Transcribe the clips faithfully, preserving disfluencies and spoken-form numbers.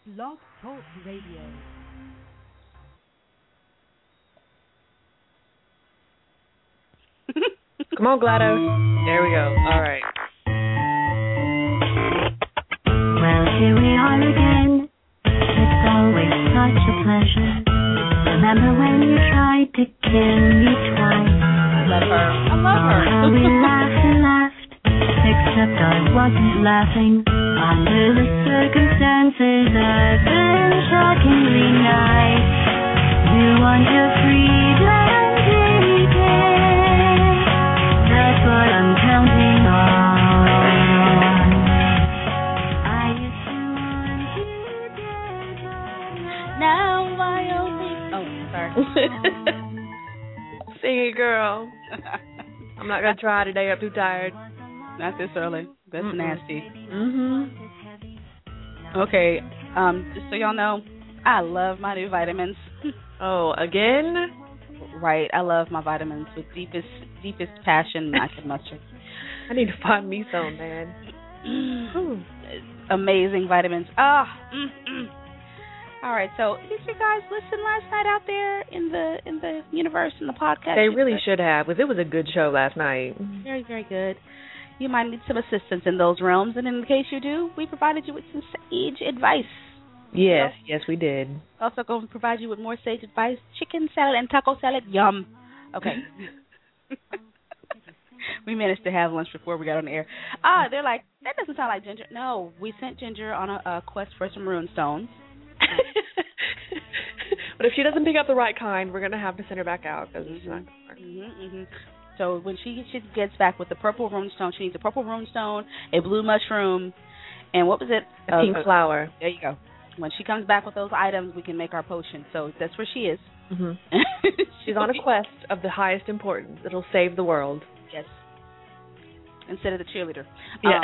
Blog Talk Radio. Come on, GLaDOS. There we go. All right. Well, here we are again. It's always such a pleasure. Remember when you tried to kill me twice? I love her. I love her. Oh, how we laughed and laughed. Except I wasn't laughing. Under the circumstances, I've been shockingly nice. You want your freedom, take it. That's what I'm counting on. I used to want you dead. Now I only... Oh, sorry. Sing it, girl. I'm not going to try today. I'm too tired. Not this early. That's Mm-mm. nasty. Mm-hmm. Okay, um, just so y'all know, I love my new vitamins. Oh, again? Right, I love my vitamins with deepest, deepest passion I can muster. I need to find me some, man. Amazing vitamins. Ah, mm, mm. All right. So, did you guys listen last night out there in the in the universe in the podcast? They really should have, because it was a good show last night. Very, very good. You might need some assistance in those realms, and in case you do, we provided you with some sage advice. Yes, yes, we did. Also, going to provide you with more sage advice: chicken salad and taco salad. Yum. Okay. We managed to have lunch before we got on the air. Ah, they're like, that doesn't sound like Ginger. No, we sent Ginger on a, a quest for some rune stones. But if she doesn't pick up the right kind, we're going to have to send her back out because it's not going to work. Mm-hmm, mm-hmm. So when she, she gets back with the purple rune stone, she needs a purple rune stone, a blue mushroom, and what was it? A uh, pink flower. There you go. When she comes back with those items, we can make our potion. So that's where she is. Mm-hmm. She's on a quest of the highest importance. It'll save the world. Yes. Instead of the cheerleader. Yeah.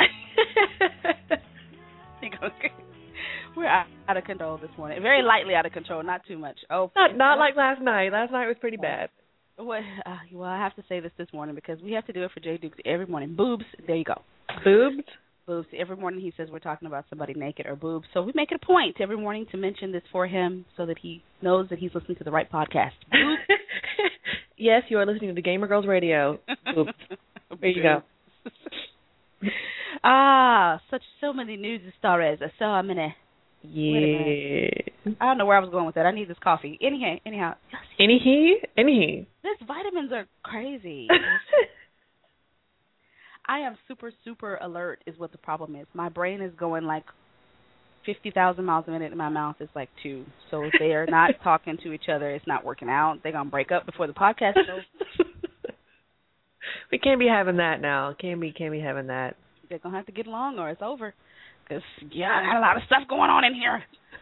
Um, we're out, out of control this morning. Very lightly out of control, not too much. Oh, Not not like last night. Last night was pretty bad. What, uh, well, I have to say this this morning because we have to do it for Jay Dukes every morning. Boobs, there you go. Boobs? Boobs. Every morning he says we're talking about somebody naked or boobs. So we make it a point every morning to mention this for him so that he knows that he's listening to the right podcast. Yes, you are listening to Gamer Girls Radio. Boobs. There you go. Ah, such so many news stories. So many. Yeah. I don't know where I was going with that. I need this coffee. Anyhow, anyhow. Anyhow? Anyhow. These vitamins are crazy. I am super, super alert is what the problem is. My brain is going like fifty thousand miles a minute and my mouth is like two. So if they are not talking to each other, it's not working out. They're going to break up before the podcast goes. We can't be having that now. Can't be, can't be having that. They're going to have to get along or it's over. Because, yeah, I got a lot of stuff going on in here.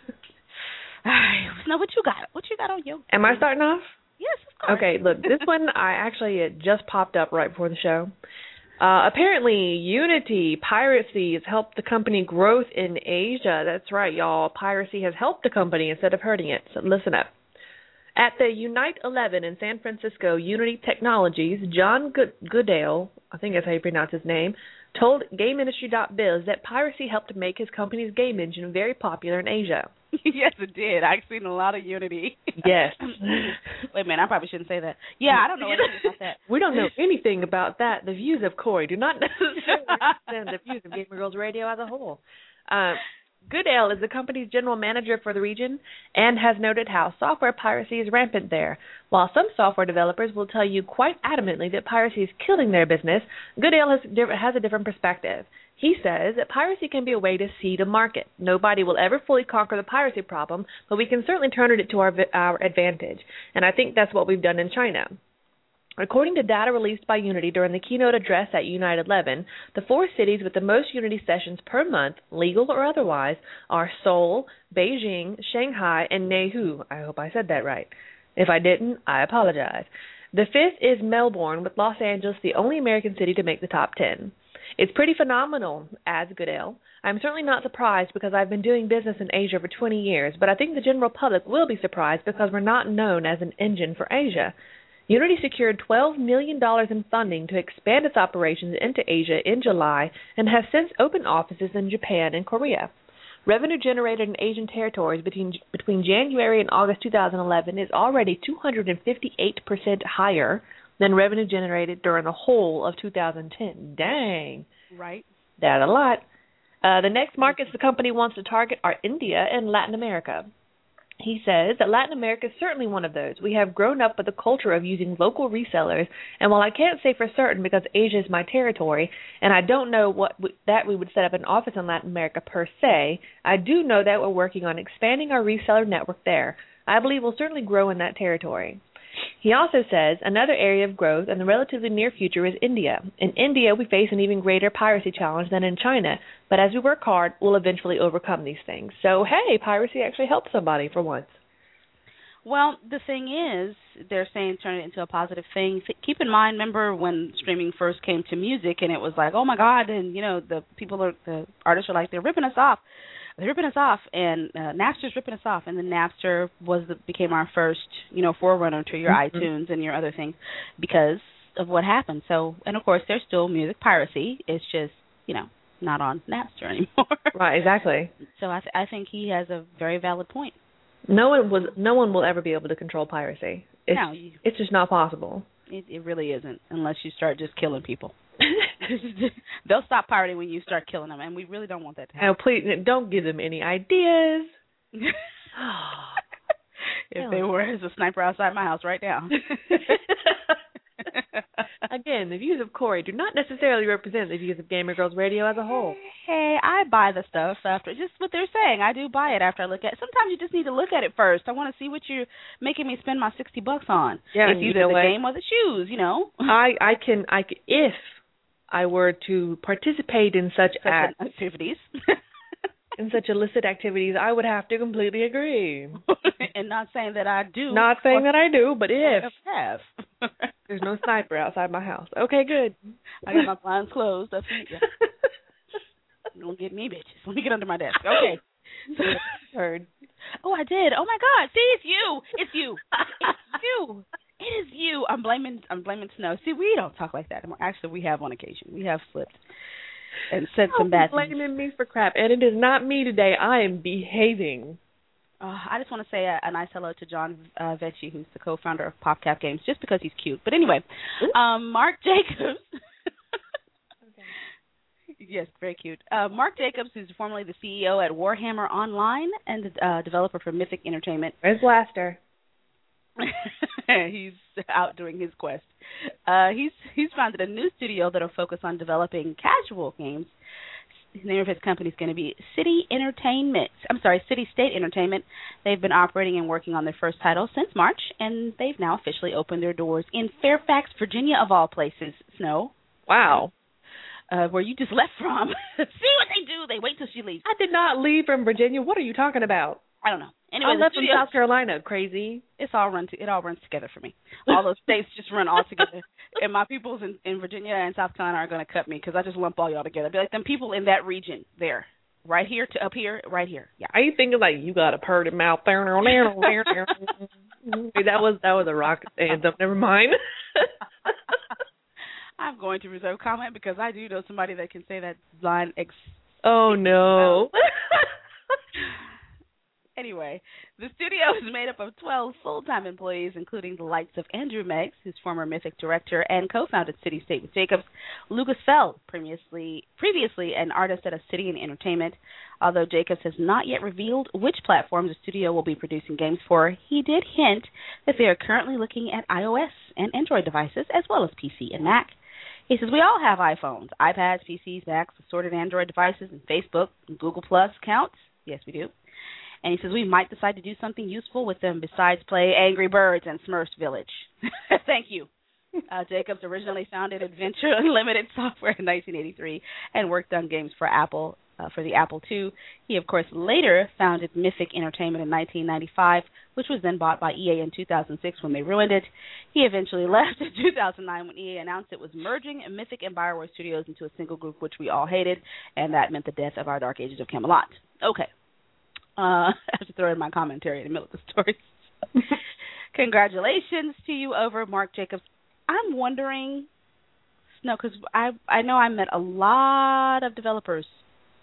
Now, what you got? What you got on your... Am I starting off? Yes, of course. Okay, look, this one, I actually, it just popped up right before the show. Uh, apparently, Unity Piracy has helped the company growth in Asia. That's right, y'all. Piracy has helped the company instead of hurting it. So listen up. At the Unite eleven in San Francisco, Unity Technologies, John Good- Goodale, I think that's how you pronounce his name, told GameIndustry dot biz that piracy helped make his company's game engine very popular in Asia. Yes, it did. I've seen a lot of Unity. Yes. Wait a minute, I probably shouldn't say that. Yeah, I don't know anything about that. We don't know anything about that. The views of Corey do not necessarily represent the views of Gamer Girls Radio as a whole. Uh, Goodale is the company's general manager for the region and has noted how software piracy is rampant there. While some software developers will tell you quite adamantly that piracy is killing their business, Goodale has, has a different perspective. He says that piracy can be a way to seed a market. Nobody will ever fully conquer the piracy problem, but we can certainly turn it to our, our advantage. And I think that's what we've done in China. According to data released by Unity during the keynote address at Unite eleven, the four cities with the most Unity sessions per month, legal or otherwise, are Seoul, Beijing, Shanghai, and Neihu. I hope I said that right. If I didn't, I apologize. The fifth is Melbourne, with Los Angeles the only American city to make the top ten. It's pretty phenomenal, adds Goodale. I'm certainly not surprised because I've been doing business in Asia for twenty years, but I think the general public will be surprised because we're not known as an engine for Asia. Unity secured twelve million dollars in funding to expand its operations into Asia in July and has since opened offices in Japan and Korea. Revenue generated in Asian territories between between January and August two thousand eleven is already two hundred fifty-eight percent higher than revenue generated during the whole of two thousand ten. Dang. Right. That's a lot. Uh, the next markets the company wants to target are India and Latin America. He says that Latin America is certainly one of those. We have grown up with the culture of using local resellers, and while I can't say for certain because Asia is my territory, and I don't know what we, that we would set up an office in Latin America per se, I do know that we're working on expanding our reseller network there. I believe we'll certainly grow in that territory. He also says another area of growth in the relatively near future is India. In India, we face an even greater piracy challenge than in China, but as we work hard, we'll eventually overcome these things. So, hey, piracy actually helps somebody for once. Well, the thing is, they're saying turn it into a positive thing. Keep in mind, remember when streaming first came to music and it was like, oh, my God, and, you know, the people, are, the artists are like, they're ripping us off. They're ripping us off, and uh, Napster's ripping us off, and then Napster was the, became our first, you know, forerunner to your mm-hmm. iTunes and your other things because of what happened. So, and of course, there's still music piracy. It's just, you know, not on Napster anymore. Right, exactly. So I, th- I think he has a very valid point. No one was, no one will ever be able to control piracy. It's, no, you, it's just not possible. It, it really isn't, unless you start just killing people. They'll stop pirating when you start killing them, and we really don't want that to happen. Oh, please, don't give them any ideas. If they were as a sniper outside my house right now. Again, the views of Corey do not necessarily represent the views of Gamer Girls Radio as a whole. Hey, I buy the stuff after, just what they're saying. I do buy it after I look at it. Sometimes you just need to look at it first. I want to see what you're making me spend my sixty bucks on. Yeah, it's either you know the what? game or the shoes, you know. I, I can, I can, if I were to participate in such, such acts, activities, in such illicit activities, I would have to completely agree. And not saying that I do. Not saying that I do, but if. have. There's no sniper outside my house. Okay, good. I got my blinds closed. That's it. Don't get me, bitches. Let me get under my desk. Okay. So, heard. Oh, I did. Oh my God. See, it's you. It's you. It's you. It is you. I'm blaming. I'm blaming Snow. See, we don't talk like that anymore. Actually, we have on occasion. We have slipped and said some bad things. You're blaming me for crap, and it is not me today. I am behaving. Uh, I just want to say a, a nice hello to John uh, Vecchi, who's the co-founder of PopCap Games, just because he's cute. But anyway, um, Mark Jacobs. Okay. Yes, very cute. Uh, Mark Jacobs, who's formerly the C E O at Warhammer Online and uh, developer for Mythic Entertainment. Where's Blaster? He's out doing his quest. Uh, he's he's founded a new studio that will focus on developing casual games. The name of his company is going to be City Entertainment. I'm sorry, City State Entertainment. They've been operating and working on their first title since March, and they've now officially opened their doors in Fairfax, Virginia, of all places. Snow. Wow. Uh, where you just left from. See what they do. They wait till she leaves. I did not leave from Virginia. What are you talking about? I don't know. Anyway, I left from South Carolina. Crazy. It's all run. To, it all runs together for me. All those states just run all together. And my peoples in, in Virginia and South Carolina are going to cut me because I just lump all y'all together. Be like them people in that region there, right here to up here, right here. Yeah. Are you thinking like you got a purty mouth there? That was that was a rock anthem. Never mind. I'm going to reserve comment because I do know somebody that can say that line. Ex- oh no. Anyway, the studio is made up of twelve full-time employees, including the likes of Andrew Meggs, who's former Mythic director and co-founded City State with Jacobs, Lucas Feld, previously previously an artist at Obsidian Entertainment. Although Jacobs has not yet revealed which platforms the studio will be producing games for, he did hint that they are currently looking at iOS and Android devices, as well as P C and Mac. He says, we all have iPhones, iPads, P Cs, Macs, assorted Android devices, and Facebook and Google Plus accounts. Yes, we do. And he says, we might decide to do something useful with them besides play Angry Birds and Smurfs Village. Thank you. Uh, Jacobs originally founded Adventure Unlimited Software in nineteen eighty-three and worked on games for Apple, uh, for the Apple two. He, of course, later founded Mythic Entertainment in nineteen ninety-five, which was then bought by E A in two thousand six when they ruined it. He eventually left in two thousand nine when E A announced it was merging Mythic and BioWare Studios into a single group, which we all hated, and that meant the death of our Dark Ages of Camelot. Okay. Uh, I have to throw in my commentary in the middle of the story. Congratulations to you over Mark Jacobs. I'm wondering, no, because I I know I met a lot of developers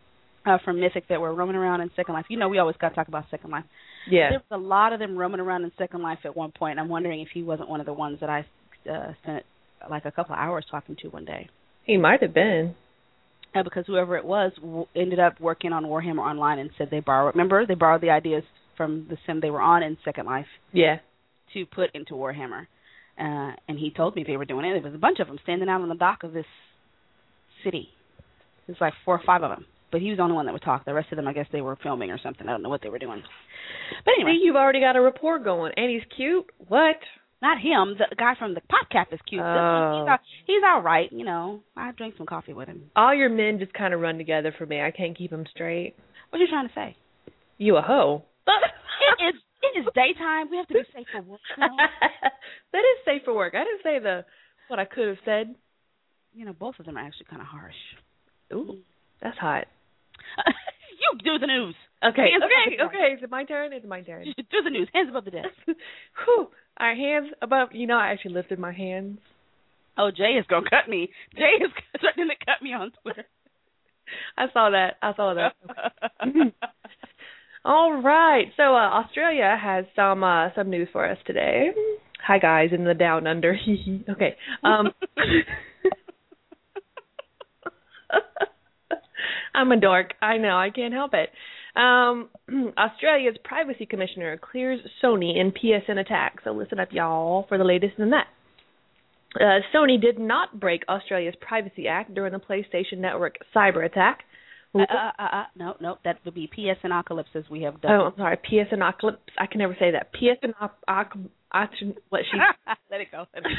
uh, from Mythic that were roaming around in Second Life. You know, we always got to talk about Second Life. Yeah. There was a lot of them roaming around in Second Life at one point. I'm wondering if he wasn't one of the ones that I uh, spent like a couple of hours talking to one day. He might have been. Uh, because whoever it was w- ended up working on Warhammer Online and said they borrowed. Remember, they borrowed the ideas from the sim they were on in Second Life. Yeah. To put into Warhammer. Uh, and he told me they were doing it. There was a bunch of them standing out on the dock of this city. There's like four or five of them. But he was the only one that would talk. The rest of them, I guess they were filming or something. I don't know what they were doing. But anyway. See, you've already got a rapport going. And he's cute? What? Not him. The guy from the PopCap is cute. Oh. He's, all, he's all right, you know. I drank some coffee with him. All your men just kind of run together for me. I can't keep them straight. What are you trying to say? You a hoe. it is it is daytime. We have to be safe for work. You know? That is safe for work. I didn't say the what I could have said. You know, both of them are actually kind of harsh. Ooh, that's hot. You do the news. Okay, Hands okay, okay. Is it my turn? It's my turn. Do the news. Hands above the desk. Whew. All right, hands above. You know, I actually lifted my hands. Oh, Jay is going to cut me. Jay is threatening to cut me on Twitter. I saw that. I saw that. All right. So uh, Australia has some uh, some news for us today. Hi, guys, in the down under. Okay. Um, I'm a dork. I know. I can't help it. Um, Australia's privacy commissioner clears Sony in P S N attack. So listen up, y'all, for the latest in that. Uh, Sony did not break Australia's Privacy Act during the PlayStation Network cyber attack. Uh, uh, uh, uh, no, no, that would be P S N Apocalypse as we have done. Oh, I'm sorry, P S N Apocalypse. I can never say that. P S N Apocalypse. What she? Let it go. Let it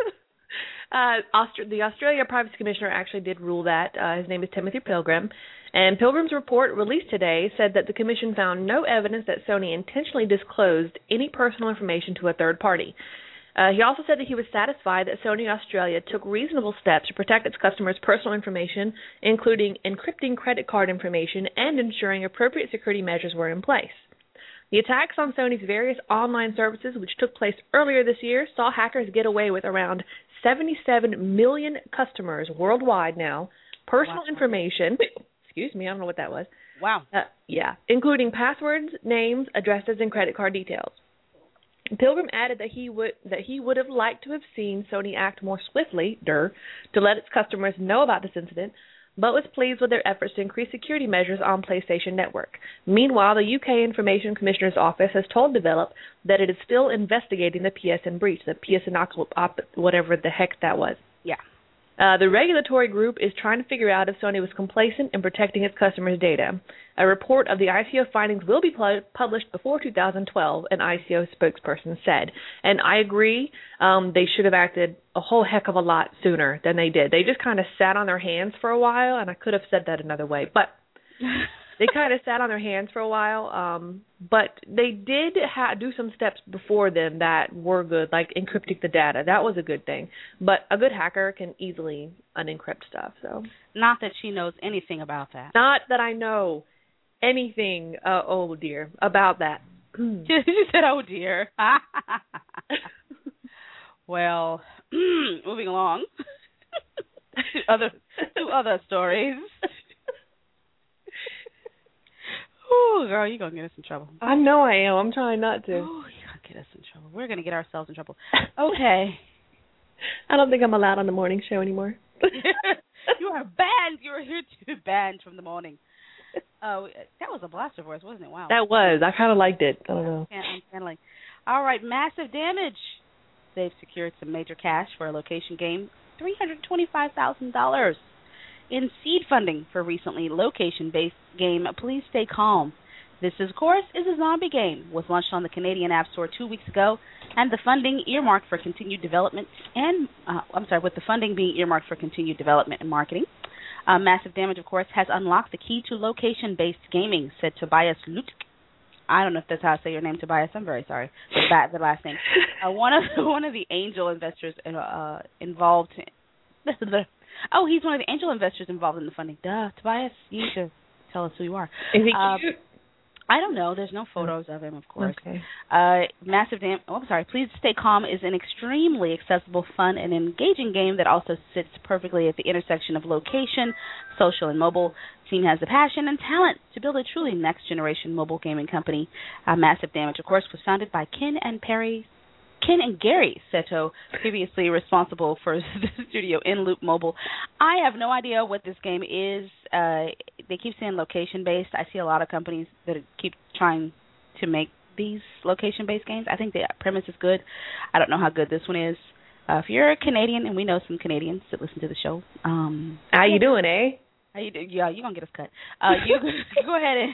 go. uh, Aust- the Australia Privacy Commissioner actually did rule that. Uh, his name is Timothy Pilgrim. And Pilgrim's report released today said that the Commission found no evidence that Sony intentionally disclosed any personal information to a third party. Uh, he also said that he was satisfied that Sony Australia took reasonable steps to protect its customers' personal information, including encrypting credit card information and ensuring appropriate security measures were in place. The attacks on Sony's various online services, which took place earlier this year, saw hackers get away with around seventy-seven million customers worldwide now, personal wow. information. Excuse me, I don't know what that was. Wow. Uh, yeah, including passwords, names, addresses, and credit card details. Pilgrim added that he would that he would have liked to have seen Sony act more swiftly, der, to let its customers know about this incident, but was pleased with their efforts to increase security measures on PlayStation Network. Meanwhile, the U K Information Commissioner's Office has told Develop that it is still investigating the P S N breach, the P S N op, whatever the heck that was. Yeah. Uh, the regulatory group is trying to figure out if Sony was complacent in protecting its customers' data. A report of the I C O findings will be pu- published before two thousand twelve, an I C O spokesperson said. And I agree, um, they should have acted a whole heck of a lot sooner than they did. They just kind of sat on their hands for a while, and I could have said that another way, but they kind of sat on their hands for a while. Um, but they did ha- do some steps before then that were good, like encrypting the data. That was a good thing. But a good hacker can easily unencrypt stuff. So not that she knows anything about that. Not that I know anything, uh, oh dear, about that. You said, oh dear. Well, moving along to other to other stories. Oh, girl, you're going to get us in trouble. I know I am. I'm trying not to. Oh, you're going to get us in trouble. We're going to get ourselves in trouble. Okay. I don't think I'm allowed on the morning show anymore. You are banned. You are here to be banned from the morning. Oh, uh, that was a blaster voice, wasn't it? Wow. That was. I kind of liked it. I don't know. I'm channeling. All right, Massive Damage. They've secured some major cash for a location game, three hundred twenty-five thousand dollars in seed funding for recently location-based game Please Stay Calm. This, of course, is a zombie game. Was launched on the Canadian App Store two weeks ago, and the funding earmarked for continued development and uh, I'm sorry, with the funding being earmarked for continued development and marketing. Uh, Massive Damage, of course, has unlocked the key to location-based gaming, said Tobias Lutek. I don't know if that's how I say your name, Tobias. I'm very sorry. The, bat, the last name. Uh, one of the, one of the angel investors uh, involved. In, oh, he's one of the angel investors involved in the funding. Duh, Tobias, you need to tell us who you are. Is he uh, cute? I don't know. There's no photos of him, of course. Okay. Uh, Massive Dam. Oh, I'm sorry. Please Stay Calm is an extremely accessible, fun, and engaging game that also sits perfectly at the intersection of location, social, and mobile. The team has the passion and talent to build a truly next-generation mobile gaming company. Uh, Massive Damage, of course, was founded by Ken and Perry. Ken and Gary Seto, previously responsible for the studio In Loop Mobile. I have no idea what this game is. Uh, they keep saying location-based. I see a lot of companies that keep trying to make these location-based games. I think the premise is good. I don't know how good this one is. Uh, if you're a Canadian, and we know some Canadians that listen to the show. Um, how you doing, eh? How you do? Yeah, you're going to get us cut. Uh, you go ahead and...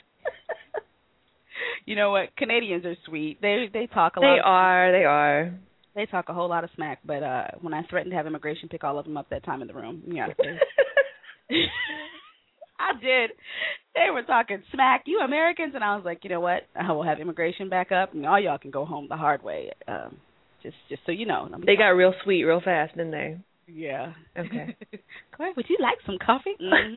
You know what? Canadians are sweet. They they talk a lot. They are. They are. They talk a whole lot of smack. But uh, when I threatened to have immigration pick all of them up that time in the room, yeah, they, I did. They were talking smack. You Americans, and I was like, you know what? I will have immigration back up, and all y'all can go home the hard way. Um, just just so you know. They got real sweet real fast, didn't they? Yeah. Okay. Corey, would you like some coffee? Mm-hmm.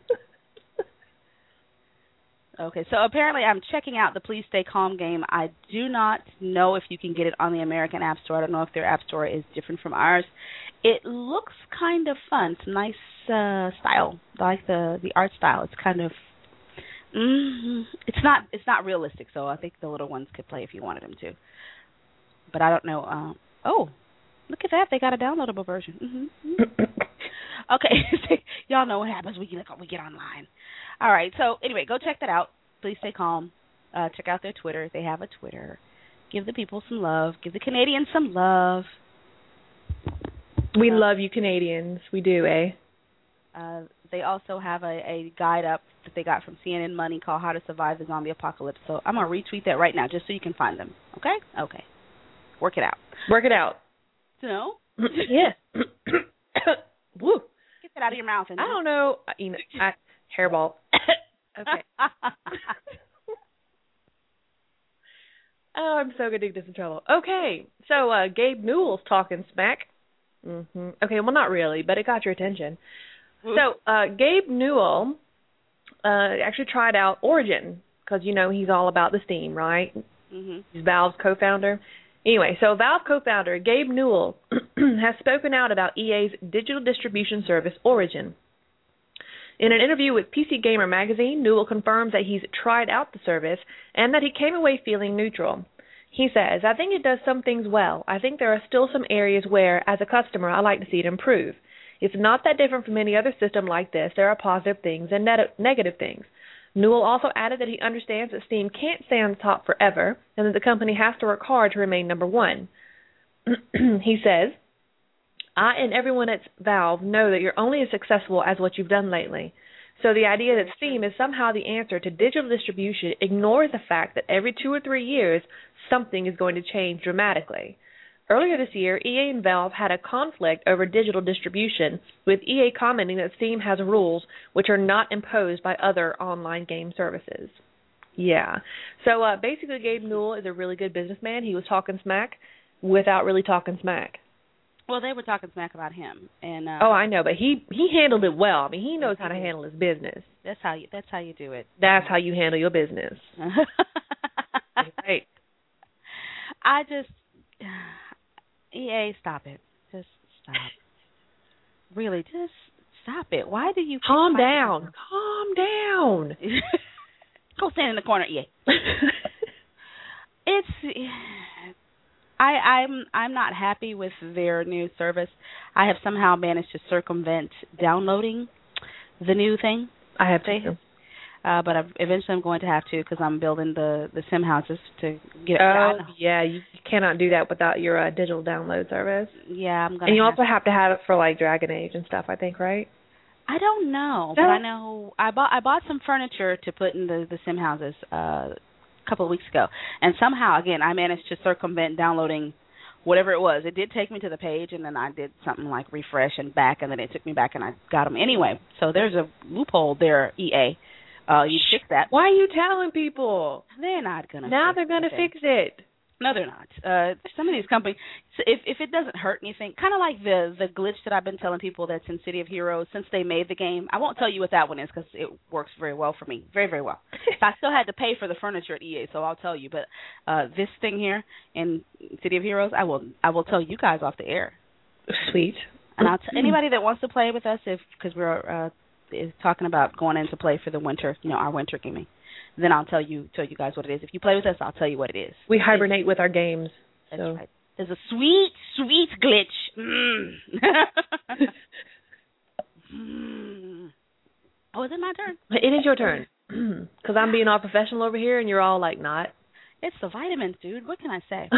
Okay, so apparently I'm checking out the Please Stay Calm game. I do not know if you can get it on the American App Store. I don't know if their App Store is different from ours. It looks kind of fun. It's a nice uh, style. I like the, the art style. It's kind of mm, it's not it's not realistic, so I think the little ones could play if you wanted them to. But I don't know. Uh, oh, look at that! They got a downloadable version. Mm-hmm. Okay, y'all know what happens. We get we get online. All right, so anyway, go check that out. Please Stay Calm. Uh, check out their Twitter. They have a Twitter. Give the people some love. Give the Canadians some love. We uh, love you, Canadians. We do, eh? Uh, they also have a, a guide up that they got from C N N Money called How to Survive the Zombie Apocalypse. So I'm going to retweet that right now just so you can find them. Okay? Okay. Work it out. Work it out. No? Yeah. Woo. Get that out of your mouth. And I don't know. You know, I... Hairball. Okay. Oh, I'm so going to dig this in trouble. Okay, so uh, Gabe Newell's talking smack. Mm-hmm. Okay, well, not really, but it got your attention. So uh, Gabe Newell uh, actually tried out Origin because, you know, he's all about the Steam, right? Mm-hmm. He's Valve's co-founder. Anyway, so Valve co-founder Gabe Newell has spoken out about E A's digital distribution service, Origin. In an interview with P C Gamer magazine, Newell confirms that he's tried out the service and that he came away feeling neutral. He says, I think it does some things well. I think there are still some areas where, as a customer, I like to see it improve. It's not that different from any other system like this. There are positive things and ne- negative things. Newell also added that he understands that Steam can't stay on the top forever and that the company has to work hard to remain number one. He says, I and everyone at Valve know that you're only as successful as what you've done lately. So the idea that Steam is somehow the answer to digital distribution ignores the fact that every two or three years, something is going to change dramatically. Earlier this year, E A and Valve had a conflict over digital distribution, with E A commenting that Steam has rules which are not imposed by other online game services. Yeah. So uh, basically, Gabe Newell is a really good businessman. He was talking smack without really talking smack. Well, they were talking smack about him, and uh, oh, I know, but he he handled it well. I mean, he knows how to handle his business. That's how you. That's how you do it. That's how you handle your business. Right. I just E A, stop it. Just stop. Really, just stop it. Why do you calm down? Calm down. Go stand in the corner, E A. It's. I, I'm I'm not happy with their new service. I have somehow managed to circumvent downloading the new thing. I have to. Uh, but I've, eventually I'm going to have to because I'm building the, the sim houses to get. Oh, yeah, you cannot do that without your uh, digital download service. Yeah, I'm going to. And you have also have to have it for like Dragon Age and stuff, I think, right? I don't know, no. But I know I bought I bought some furniture to put in the, the sim houses uh, a couple of weeks ago, and somehow again I managed to circumvent downloading whatever it was. It did take me to the page, and then I did something like refresh and back, and then it took me back, and I got them anyway. So there's a loophole there, E A. Uh, you fix that. Why are you telling people? They're not gonna. Now fix they're gonna it. fix it. No, they're not. Uh, some of these companies, so if if it doesn't hurt anything, kind of like the the glitch that I've been telling people that's in City of Heroes since they made the game. I won't tell you what that one is because it works very well for me, very very well. So I still had to pay for the furniture at E A, so I'll tell you. But uh, this thing here in City of Heroes, I will I will tell you guys off the air. Sweet. And I'll t- anybody that wants to play with us, if because we're uh, is talking about going in to play for the winter, you know, our winter gaming. Then I'll tell you tell you guys what it is. If you play with us, I'll tell you what it is. We hibernate it's, with our games. That's so. right. There's a sweet, sweet glitch. Mm. mm. Oh, is it my turn? It is your turn. Because I'm being all professional over here, and you're all like not. It's the vitamins, dude. What can I say?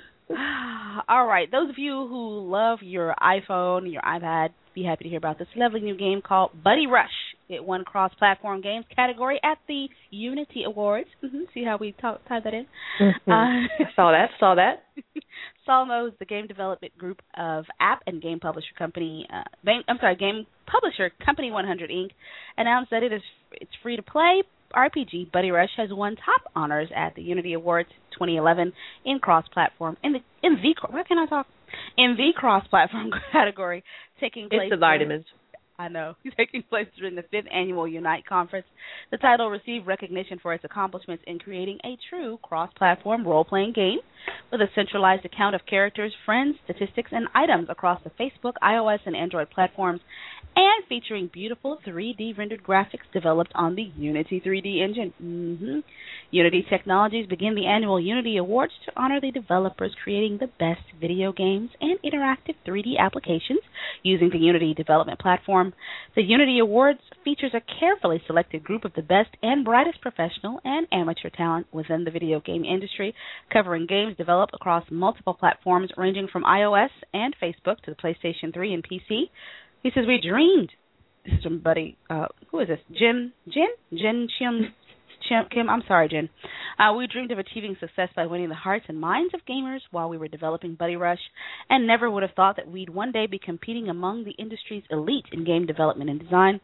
All right. Those of you who love your iPhone, your iPad, be happy to hear about this lovely new game called Buddy Rush. It won cross-platform games category at the Unity Awards. Mm-hmm. See how we t- tied that in? Mm-hmm. Uh, I saw that. Saw that. Solmo is the game development group of app and game publisher company. Uh, game, I'm sorry, game publisher Company one hundred Incorporated announced that it is it's free to play. R P G Buddy Rush has won top honors at the Unity Awards twenty eleven in cross-platform in the in the where can I talk in the cross-platform category, taking place. It's the vitamins. I know. Taking place during the fifth annual Unite conference. The title received recognition for its accomplishments in creating a true cross-platform role-playing game with a centralized account of characters, friends, statistics, and items across the Facebook, iOS, and Android platforms, and featuring beautiful three D rendered graphics developed on the Unity three D engine. Mm-hmm. Unity Technologies begin the annual Unity Awards to honor the developers creating the best video games and interactive three D applications using the Unity development platform. The Unity Awards features a carefully selected group of the best and brightest professional and amateur talent within the video game industry, covering games developed across multiple platforms ranging from iOS and Facebook to the PlayStation three and P C. He says, we dreamed. This is somebody, uh, who is this? Jin? Jin? Jin Chim, Chim Kim? I'm sorry, Jin. Uh, we dreamed of achieving success by winning the hearts and minds of gamers while we were developing Buddy Rush, and never would have thought that we'd one day be competing among the industry's elite in game development and design.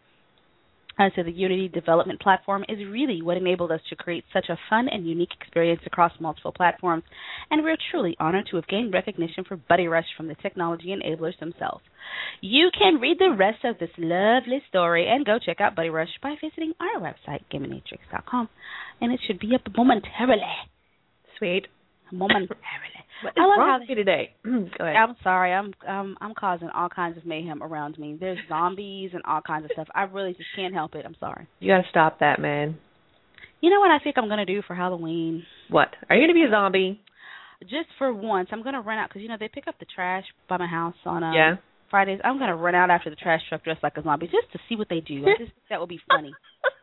Uh, so the Unity development platform is really what enabled us to create such a fun and unique experience across multiple platforms, and we're truly honored to have gained recognition for Buddy Rush from the technology enablers themselves. You can read the rest of this lovely story and go check out Buddy Rush by visiting our website, gaming matrix dot com, and it should be up momentarily. Sweet. Momentarily. What is wrong with you today? Go ahead. I'm sorry. I'm um I'm causing all kinds of mayhem around me. There's zombies and all kinds of stuff. I really just can't help it. I'm sorry. You got to stop that, man. You know what I think I'm going to do for Halloween? What? Are you going to be a zombie? Just for once. I'm going to run out because, you know, they pick up the trash by my house on uh, yeah. Fridays. I'm going to run out after the trash truck dressed like a zombie just to see what they do. I just think that would be funny.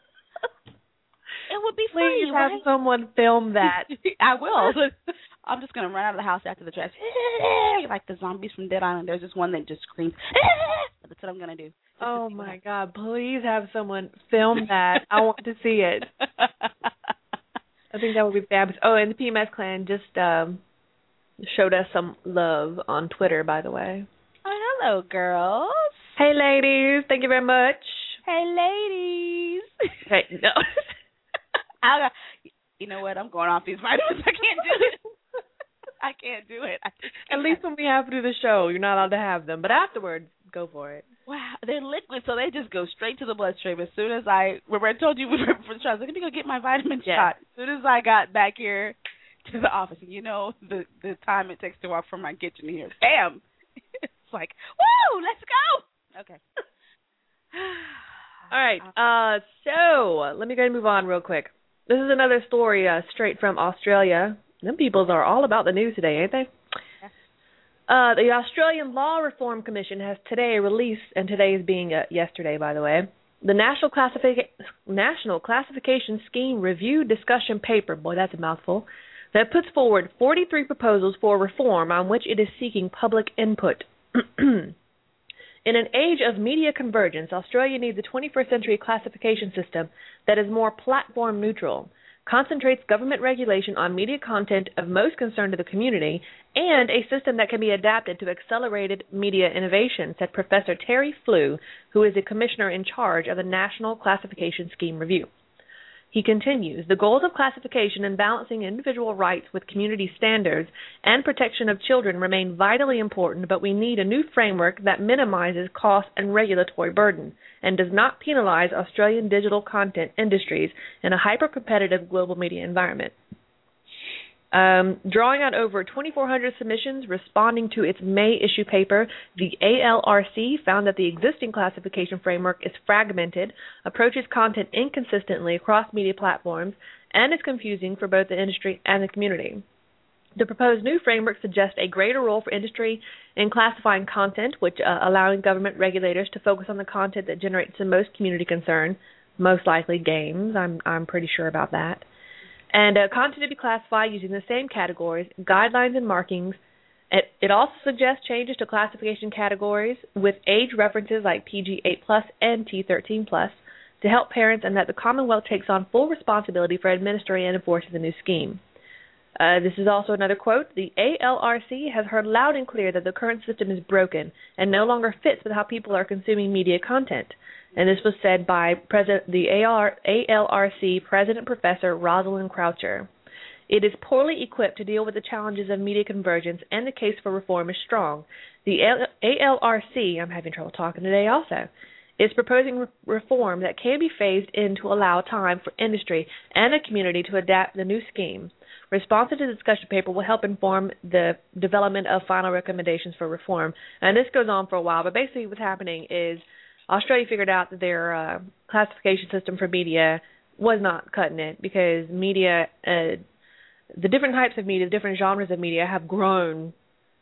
It would be funny. Please have right? someone film that. I will. I'm just going to run out of the house after the trash. Like the zombies from Dead Island. There's this one that just screams. That's what I'm going to do. Oh, my God. Please have someone film that. I want to see it. I think that would be fabulous. Oh, and the P M S Clan just um, showed us some love on Twitter, by the way. Oh, hello, girls. Hey, ladies. Thank you very much. Hey, ladies. Hey, no. I, you know what? I'm going off these vitamins. I can't do it. I can't do it. I At least when we have to do the show, you're not allowed to have them. But afterwards, go for it. Wow, they're liquid, so they just go straight to the bloodstream. As soon as I, remember I told you we were for the show, I was like, let me go get my vitamin yeah. shot. As soon as I got back here to the office, and you know the the time it takes to walk from my kitchen here, bam! It's like, woo, let's go. Okay. All right. Uh, so let me go ahead and move on real quick. This is another story uh, straight from Australia. Them peoples are all about the news today, ain't they? Yeah. Uh, the Australian Law Reform Commission has today released, and today is being uh, yesterday, by the way, the National, Classific- National Classification Scheme Review Discussion Paper, boy, that's a mouthful, that puts forward forty-three proposals for reform on which it is seeking public input. In an age of media convergence, Australia needs a twenty-first century classification system that is more platform neutral, concentrates government regulation on media content of most concern to the community, and a system that can be adapted to accelerated media innovation, said Professor Terry Flew, who is the commissioner in charge of the National Classification Scheme Review. He continues, the goals of classification and balancing individual rights with community standards and protection of children remain vitally important, but we need a new framework that minimizes cost and regulatory burden and does not penalize Australian digital content industries in a hyper-competitive global media environment. Um, drawing on over twenty-four hundred submissions responding to its May issue paper, the A L R C found that the existing classification framework is fragmented, approaches content inconsistently across media platforms, and is confusing for both the industry and the community. The proposed new framework suggests a greater role for industry in classifying content, which uh, allowing government regulators to focus on the content that generates the most community concern, most likely games. I'm I'm pretty sure about that. And uh, content to be classified using the same categories, guidelines, and markings. It, it also suggests changes to classification categories with age references like P G eight plus and T thirteen plus to help parents, and that the Commonwealth takes on full responsibility for administering and enforcing the new scheme. Uh, this is also another quote. The A L R C has heard loud and clear that the current system is broken and no longer fits with how people are consuming media content. And this was said by President, the A L R C President Professor Rosalind Croucher. It is poorly equipped to deal with the challenges of media convergence, and the case for reform is strong. The A L R C, I'm having trouble talking today also, is proposing re- reform that can be phased in to allow time for industry and the community to adapt the new scheme. Responses to the discussion paper will help inform the development of final recommendations for reform. And this goes on for a while, but basically what's happening is Australia figured out that their uh, classification system for media was not cutting it because media, uh, the different types of media, the different genres of media have grown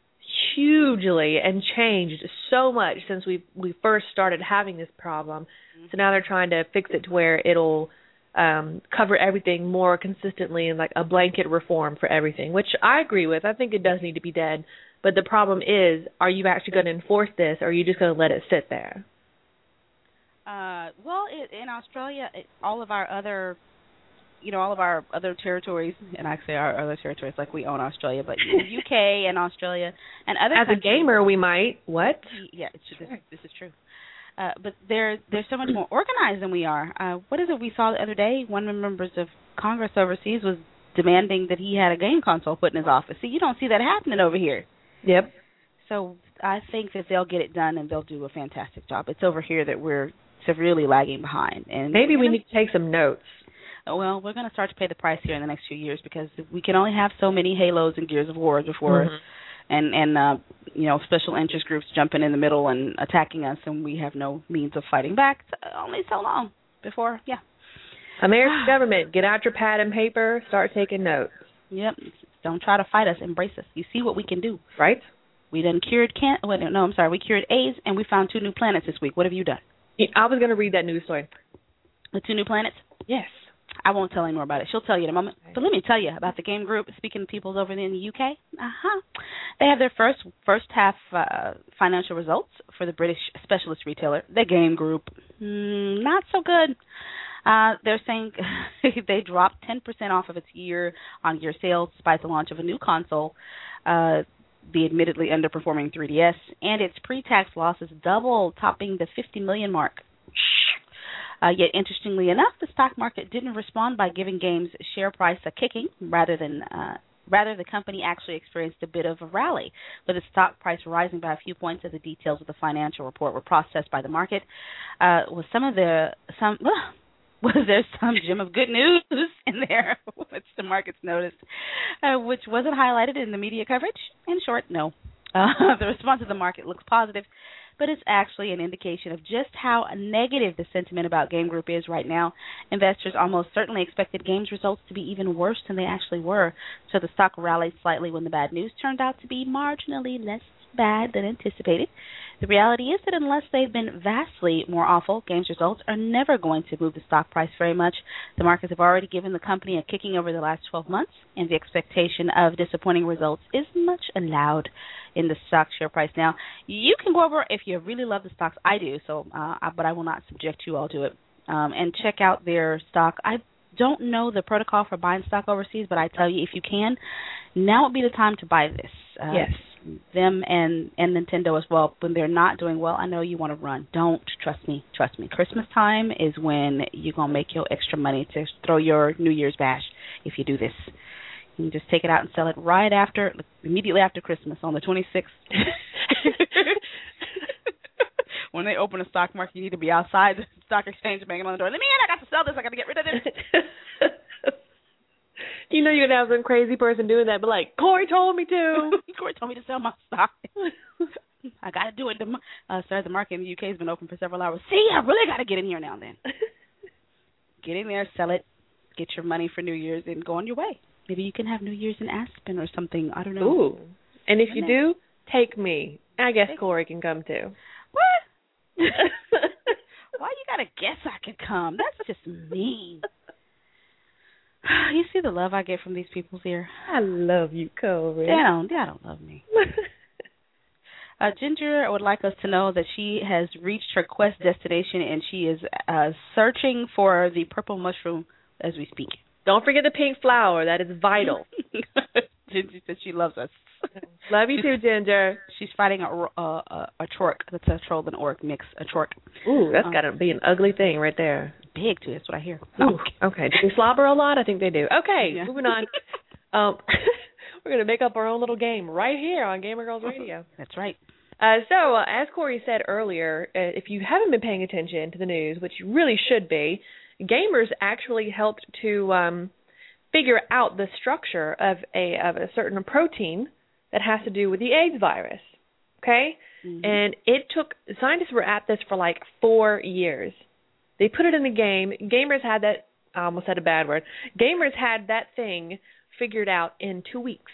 hugely and changed so much since we we first started having this problem. Mm-hmm. So now they're trying to fix it to where it'll um, cover everything more consistently and like a blanket reform for everything, which I agree with. I think it does need to be dead. But the problem is, are you actually going to enforce this, or are you just going to let it sit there? Uh, well, it, in Australia, it, all of our other, you know, all of our other territories, and I say our other territories like we own Australia, but the U K and Australia and other As countries, a gamer, we might. What? Yeah, it's, this, this is true. Uh, but they're they're so much more organized than we are. Uh, what is it we saw the other day? One of the members of Congress overseas was demanding that he had a game console put in his office. See, you don't see that happening over here. Yep. So I think that they'll get it done and they'll do a fantastic job. It's over here that we're severely lagging behind. And maybe we need to take some notes. Well, we're going to start to pay the price here in the next few years because we can only have so many Halos and Gears of War before, mm-hmm. and and uh, you know, special interest groups jumping in the middle and attacking us, and we have no means of fighting back. Only so long before, yeah. American government, get out your pad and paper, start taking notes. Yep. Don't try to fight us, embrace us. You see what we can do, right? We done cured can. Wait, no, I'm sorry. We cured AIDS, and we found two new planets this week. What have you done? I was going to read that news story. The two new planets? Yes. I won't tell any more about it. She'll tell you in a moment. But let me tell you about the game group. Speaking of people's over there in the U K, uh-huh. They have their first first half uh, financial results for the British specialist retailer, the Game Group. Mm, not so good. Uh, they're saying they dropped ten percent off of its year-on-year sales despite the launch of a new console, uh, the admittedly underperforming three D S, and its pre-tax losses doubled, topping the fifty million dollars mark. Uh, yet, interestingly enough, the stock market didn't respond by giving Game's share price a kicking. Rather than uh, rather, the company actually experienced a bit of a rally, with its stock price rising by a few points as the details of the financial report were processed by the market. Uh, with some of the some. Uh, Was there some gem of good news in there, which the markets noticed, uh, which wasn't highlighted in the media coverage? In short, no. Uh, the response of the market looks positive, but it's actually an indication of just how negative the sentiment about Game Group is right now. Investors almost certainly expected Game's results to be even worse than they actually were, so the stock rallied slightly when the bad news turned out to be marginally less bad than anticipated. The reality is that unless they've been vastly more awful, Game's results are never going to move the stock price very much. The markets have already given the company a kicking over the last twelve months, and the expectation of disappointing results is much allowed in the stock share price. Now, you can go over if you really love the stocks. I do, so uh, but I will not subject you all to it. Um, and check out their stock. I don't know the protocol for buying stock overseas, but I tell you, if you can, now would be the time to buy this. Uh, yes. them and, and Nintendo as well, when they're not doing well, I know you want to run. Don't. Trust me. Trust me. Christmas time is when you're going to make your extra money to throw your New Year's bash if you do this. You can just take it out and sell it right after, immediately after Christmas on the twenty-sixth. When they open a stock market, you need to be outside the stock exchange banging on the door. Let me in. I got to sell this. I got to get rid of this. You know you're going to have some crazy person doing that, but like, Corey told me to. Corey told me to sell my stock. I got to do it. The, uh, sorry, the market in the U K has been open for several hours. See, I really got to get in here now and then. Get in there, sell it, get your money for New Year's, and go on your way. Maybe you can have New Year's in Aspen or something. I don't know. Ooh. And if you do, take me. I guess Corey can come too. What? Why you got to guess I could come? That's just mean. You see the love I get from these people here? I love you, Corey. They don't, they don't love me. uh, Ginger would like us to know that she has reached her quest destination and she is uh, searching for the purple mushroom as we speak. Don't forget the pink flower. That is vital. Ginger said she loves us. Love you too, Ginger. She's fighting a, a, a, a Chork. That's a troll and orc mix, a Chork. Ooh, that's um, got to be an ugly thing right there. Big, too. That's what I hear. No. Okay. Do they slobber a lot? I think they do. Okay, yeah. Moving on. um, we're going to make up our own little game right here on Gamer Girls Radio. That's right. Uh, so, uh, as Corey said earlier, uh, if you haven't been paying attention to the news, which you really should be, gamers actually helped to um, figure out the structure of a of a certain protein that has to do with the AIDS virus, okay? Mm-hmm. And it took, scientists were at this for like four years. They put it in the game. Gamers had that, I almost said a bad word. Gamers had that thing figured out in two weeks.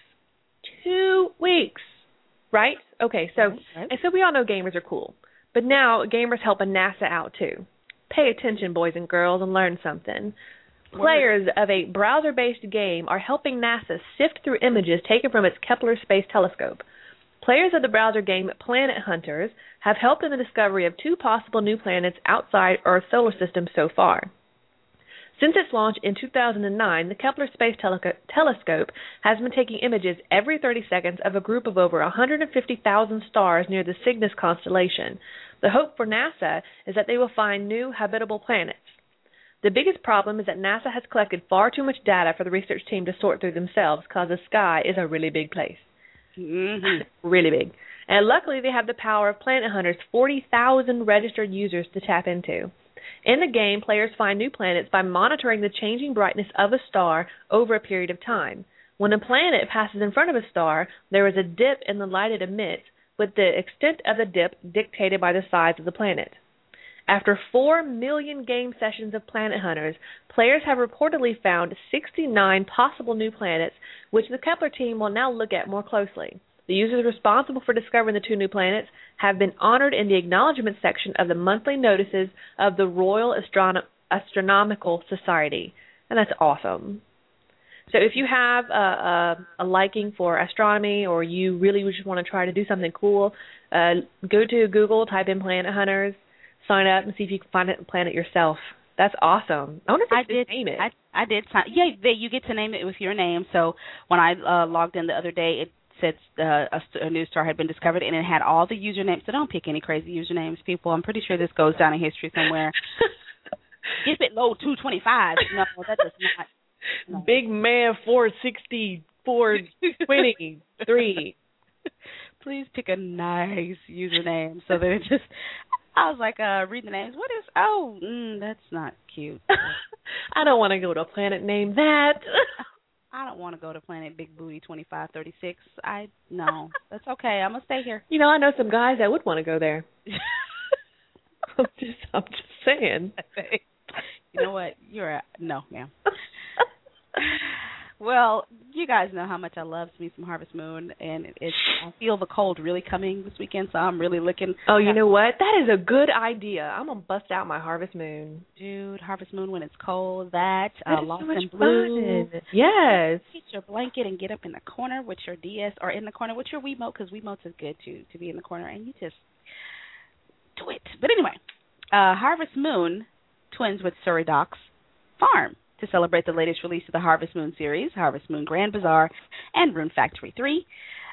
Two weeks, right? Okay, so, right. And so we all know gamers are cool. But now gamers helping NASA out too. Pay attention, boys and girls, and learn something. Players of a browser-based game are helping NASA sift through images taken from its Kepler Space Telescope. Players of the browser game Planet Hunters have helped in the discovery of two possible new planets outside Earth's solar system so far. Since its launch in two thousand nine, the Kepler Space Tele- Telescope has been taking images every thirty seconds of a group of over one hundred fifty thousand stars near the Cygnus constellation. The hope for NASA is that they will find new habitable planets. The biggest problem is that NASA has collected far too much data for the research team to sort through themselves because the sky is a really big place. Mm-hmm. Really big. And luckily they have the power of Planet Hunter's forty thousand registered users to tap into. In the game, players find new planets by monitoring the changing brightness of a star over a period of time. When a planet passes in front of a star, there is a dip in the light it emits, with the extent of the dip dictated by the size of the planet. After four million game sessions of Planet Hunters, players have reportedly found sixty-nine possible new planets, which the Kepler team will now look at more closely. The users responsible for discovering the two new planets have been honored in the acknowledgement section of the monthly notices of the Royal Astrono- Astronomical Society. And that's awesome. So if you have a, a, a liking for astronomy or you really just want to try to do something cool, uh, go to Google, type in Planet Hunters, sign up and see if you can find a planet yourself. That's awesome. I wonder if I did name it. I, I did sign. Yeah, they, you get to name it with your name. So when I uh, logged in the other day, it said uh, a, a new star had been discovered, and it had all the usernames. So don't pick any crazy usernames, people. I'm pretty sure this goes down in history somewhere. If it low two twenty-five. No, that does not. No. Big man four sixty, four twenty-three. Please pick a nice username so that it just. I was like, uh, reading the names. What is? Oh, mm, that's not cute. I don't want to go to a planet named that. I don't want to go to planet Big Booty twenty-five thirty-six. I no, that's okay. I'm gonna stay here. You know, I know some guys that would want to go there. I'm just, I'm just saying. You know what? You're a, no, ma'am. Well, you guys know how much I love me some Harvest Moon, and it's I feel the cold really coming this weekend, so I'm really looking. Oh, you know what? That is a good idea. I'm gonna bust out my Harvest Moon, dude. Harvest Moon when it's cold. That, that uh, is Lost so much in Blue. Fun. Yes. Get your blanket and get up in the corner with your D S, or in the corner with your Wiimote, because Wiimotes is good too to be in the corner, and you just do it. But anyway, uh, Harvest Moon twins with Surrey Docks Farm. To celebrate the latest release of the Harvest Moon series, Harvest Moon Grand Bazaar and Rune Factory three.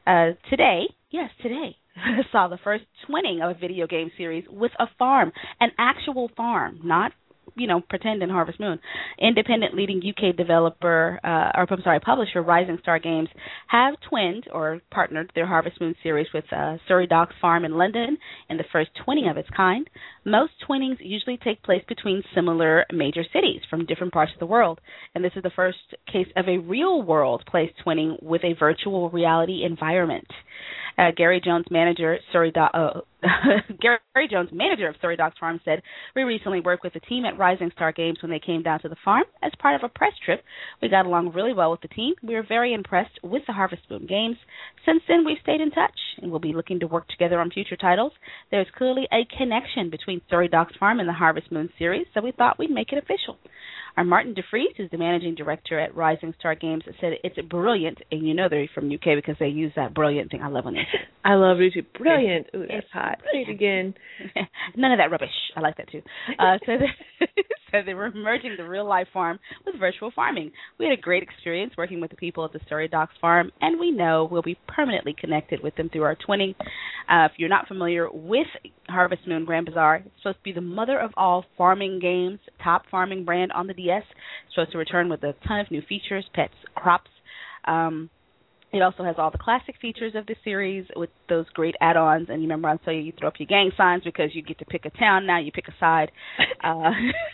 Uh, today, yes, today, saw the first twinning of a video game series with a farm, an actual farm, not, you know, pretend in Harvest Moon. Independent leading U K developer, uh, or I'm sorry, publisher Rising Star Games have twinned or partnered their Harvest Moon series with uh, Surrey Docks Farm in London in the first twinning of its kind. Most twinnings usually take place between similar major cities from different parts of the world, and this is the first case of a real-world place twinning with a virtual reality environment. Uh, Gary Jones, manager Surrey Do- uh, Gary Jones, manager of Surrey Docks Farm, said, "We recently worked with the team at Rising Star Games when they came down to the farm as part of a press trip. We got along really well with the team. We were very impressed with the Harvest Moon games. Since then, we've stayed in touch, and we'll be looking to work together on future titles. There's clearly a connection between Surrey Docks Farm and the Harvest Moon series, so we thought we'd make it official." Our Martin DeFries, who's the managing director at Rising Star Games, said it's brilliant, and you know they're from U K because they use that brilliant thing. I love when they say it. I love it too. Brilliant. Ooh, that's It's hot. Say it again. None of that rubbish. I like that too. Uh, so, they, so they were merging the real-life farm with virtual farming. We had a great experience working with the people at the Surrey Docks Farm, and we know we'll be permanently connected with them through our twinning. Uh, if you're not familiar with Harvest Moon Grand Bazaar, it's supposed to be the mother of all farming games, top farming brand on the D S. It's supposed to return with a ton of new features, pets, crops. Um, it also has all the classic features of the series with those great add-ons. And you remember I tell you, you throw up your gang signs because you get to pick a town. Now you pick a side. Uh,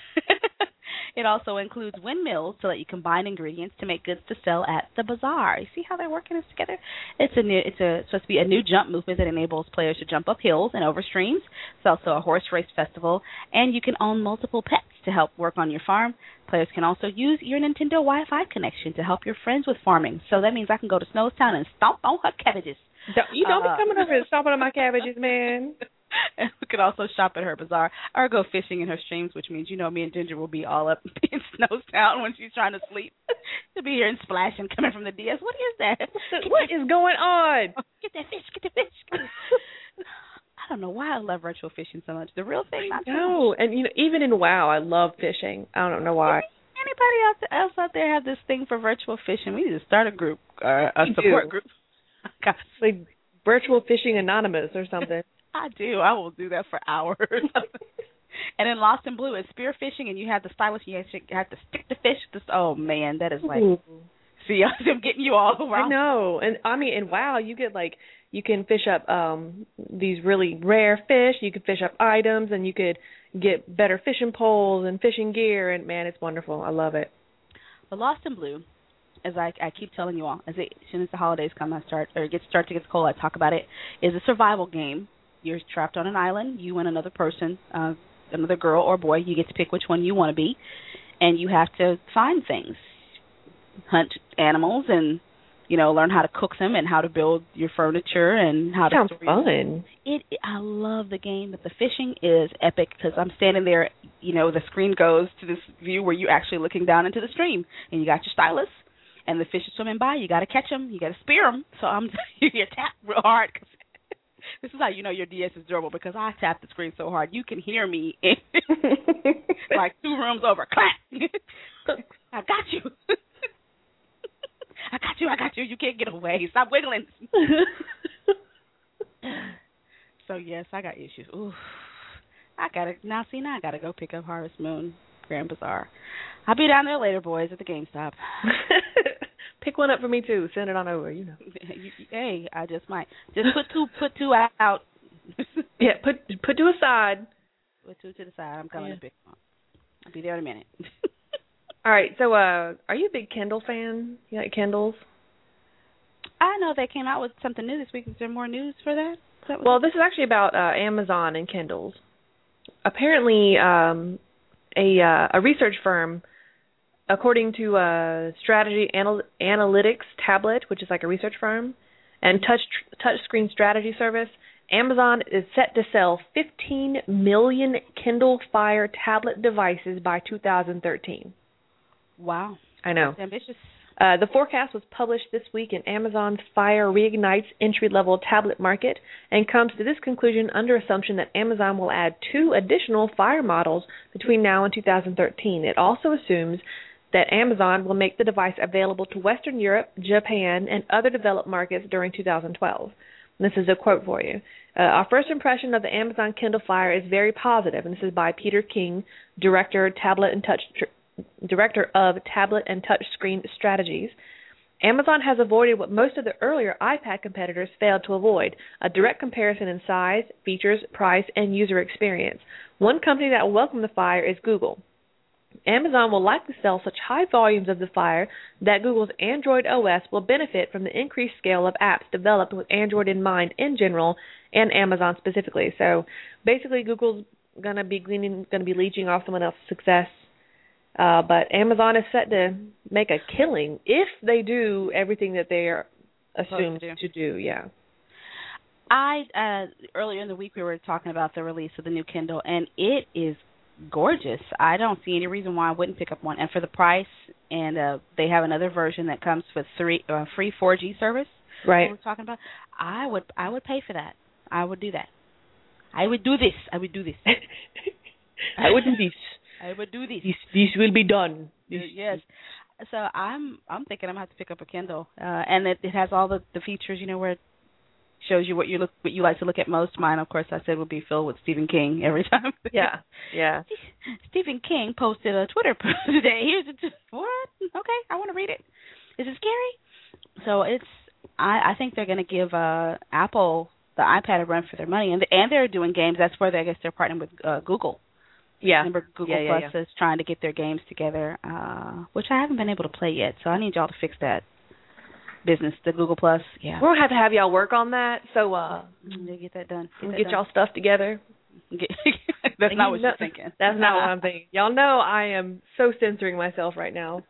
it also includes windmills to let you combine ingredients to make goods to sell at the bazaar. You see how they're working this together? It's a new, it's a, supposed to be a new jump movement that enables players to jump up hills and over streams. It's also a horse race festival, and you can own multiple pets to help work on your farm. Players can also use your Nintendo Wi-Fi connection to help your friends with farming. So that means I can go to Snowstown and stomp on her cabbages. Don't, you don't uh, be coming over and stomping on my cabbages, man. And we could also shop at her bazaar or go fishing in her streams, which means, you know, me and Ginger will be all up in Snowstown when she's trying to sleep. She'll be hearing splashing coming from the D S. What is that? What is going on? Get that fish, get the fish. Get I don't know why I love virtual fishing so much. The real thing, not so No, much. and you know, even in WoW, I love fishing. I don't know why. Anybody else, else out there have this thing for virtual fishing? We need to start a group, uh, a You support do. group. Gosh. Like Virtual Fishing Anonymous or something. I do. I will do that for hours. And in Lost in Blue, it's spear fishing, and you have the stylus. You have to stick the fish. This, oh man, that is like. Ooh. See, I'm getting you all around. I know, and I mean, in WoW, you get like you can fish up um these really rare fish. You can fish up items, and you could get better fishing poles and fishing gear. And man, it's wonderful. I love it. But Lost in Blue, as I, I keep telling you all, as, it, as soon as the holidays come, I start or it gets start to get cold, I talk about it. Is a survival game. You're trapped on an island. You and another person, uh, another girl or boy. You get to pick which one you want to be, and you have to find things. Hunt animals and, you know, learn how to cook them and how to build your furniture and how to. Sounds fun. It, it. I love the game, but the fishing is epic because I'm standing there. You know, the screen goes to this view where you're actually looking down into the stream, and you got your stylus, and the fish are swimming by. You got to catch them. You got to spear them. So I'm you tap real hard. Cause this is how you know your D S is durable because I tap the screen so hard you can hear me like two rooms over. Clap! I got you. I got you, I got you. You can't get away. Stop wiggling. So, yes, I got issues. Ooh. I got to, now see, now I got to go pick up Harvest Moon Grand Bazaar. I'll be down there later, boys, at the GameStop. Pick one up for me, too. Send it on over, you know. Hey, I just might. Just put two put two out. Yeah, put put two aside. Put two to the side. I'm coming Yeah. to pick one. I'll be there in a minute. All right, so uh, are you a big Kindle fan? You like Kindles? I know they came out with something new this week. Is there more news for that? that Well, this is actually about uh, Amazon and Kindles. Apparently, um, a uh, a research firm, according to uh, Strategy Anal- Analytics Tablet, which is like a research firm, and Touch Touchscreen Strategy Service, Amazon is set to sell fifteen million Kindle Fire tablet devices by two thousand thirteen. Wow. I know. That's ambitious. Uh, the forecast was published this week in Amazon's Fire Reignites entry-level tablet market and comes to this conclusion under assumption that Amazon will add two additional Fire models between now and two thousand thirteen. It also assumes that Amazon will make the device available to Western Europe, Japan, and other developed markets during two thousand twelve. This is a quote for you. Uh, our first impression of the Amazon Kindle Fire is very positive, and this is by Peter King, Director, Tablet and Touch, Director of Tablet and Touch Screen Strategies. Amazon has avoided what most of the earlier iPad competitors failed to avoid, a direct comparison in size, features, price, and user experience. One company that will welcome the Fire is Google. Amazon will likely sell such high volumes of the Fire that Google's Android O S will benefit from the increased scale of apps developed with Android in mind in general and Amazon specifically. So basically Google's going to be gleaning, going to be leeching off someone else's success. Uh, but Amazon is set to make a killing if they do everything that they are assumed to do. to do. Yeah. I uh, earlier in the week we were talking about the release of the new Kindle, and it is gorgeous. I don't see any reason why I wouldn't pick up one. And for the price, and uh, they have another version that comes with three uh, free four G service. Right. We're talking about. I would I would pay for that. I would do that. I would do this. I would do this. I would do this. I would do this. This, this will be done. This, yes. So I'm I'm thinking I'm gonna have to pick up a Kindle, uh, and it, it has all the, the features, you know, where it shows you what you look what you like to look at most. Mine, of course, I said would be filled with Stephen King every time. Yeah, yeah. Stephen King posted a Twitter post today. Here's a t- what? Okay, I want to read it. Is it scary? So it's I, I think they're gonna give uh, Apple the iPad a run for their money, and the, and they're doing games. That's where they, I guess they're partnering with uh, Google. Yeah. Remember Google yeah, yeah, Plus yeah. is trying to get their games together, uh, which I haven't been able to play yet. So I need y'all to fix that business, the Google Plus. Yeah. We're going to have to have y'all work on that. So uh, yeah, get that done. Get, get that done. y'all stuff together. Get, that's not what know, you're thinking. That's not what I'm thinking. Y'all know I am so censoring myself right now.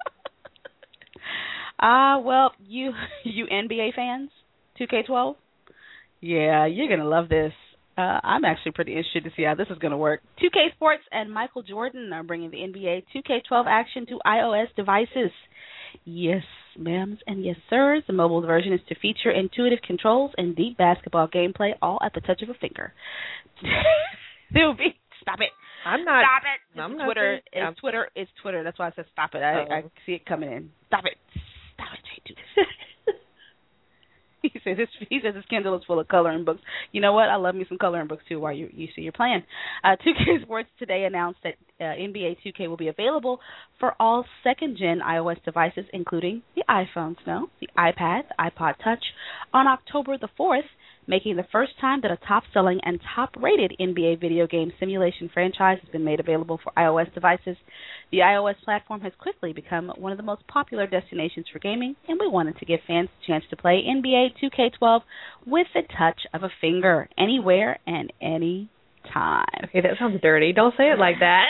Uh, well, you you N B A fans, two K twelve? Yeah, you're going to love this. Uh, I'm actually pretty interested to see how this is going to work. two K Sports and Michael Jordan are bringing the N B A two K twelve action to iOS devices. Yes, ma'ams, and yes, sirs. The mobile version is to feature intuitive controls and deep basketball gameplay, all at the touch of a finger. There will be. Stop it. I'm not. Stop it. I'm it's not Twitter. saying, It's I'm, Twitter. It's Twitter. That's why I said stop it. I, oh. I see it coming in. Stop it. Stop it. Jay, do this. He says his, he says his Kindle is full of coloring books. You know what? I love me some coloring books too. While you you see you're playing, uh, two K Sports today announced that uh, N B A two K will be available for all second-gen iOS devices, including the iPhones, no, the iPad, the iPod Touch, on October the fourth, making the first time that a top-selling and top-rated N B A video game simulation franchise has been made available for iOS devices. The iOS platform has quickly become one of the most popular destinations for gaming, and we wanted to give fans a chance to play N B A two K twelve with the touch of a finger, anywhere and any time. Okay, that sounds dirty. Don't say it like that.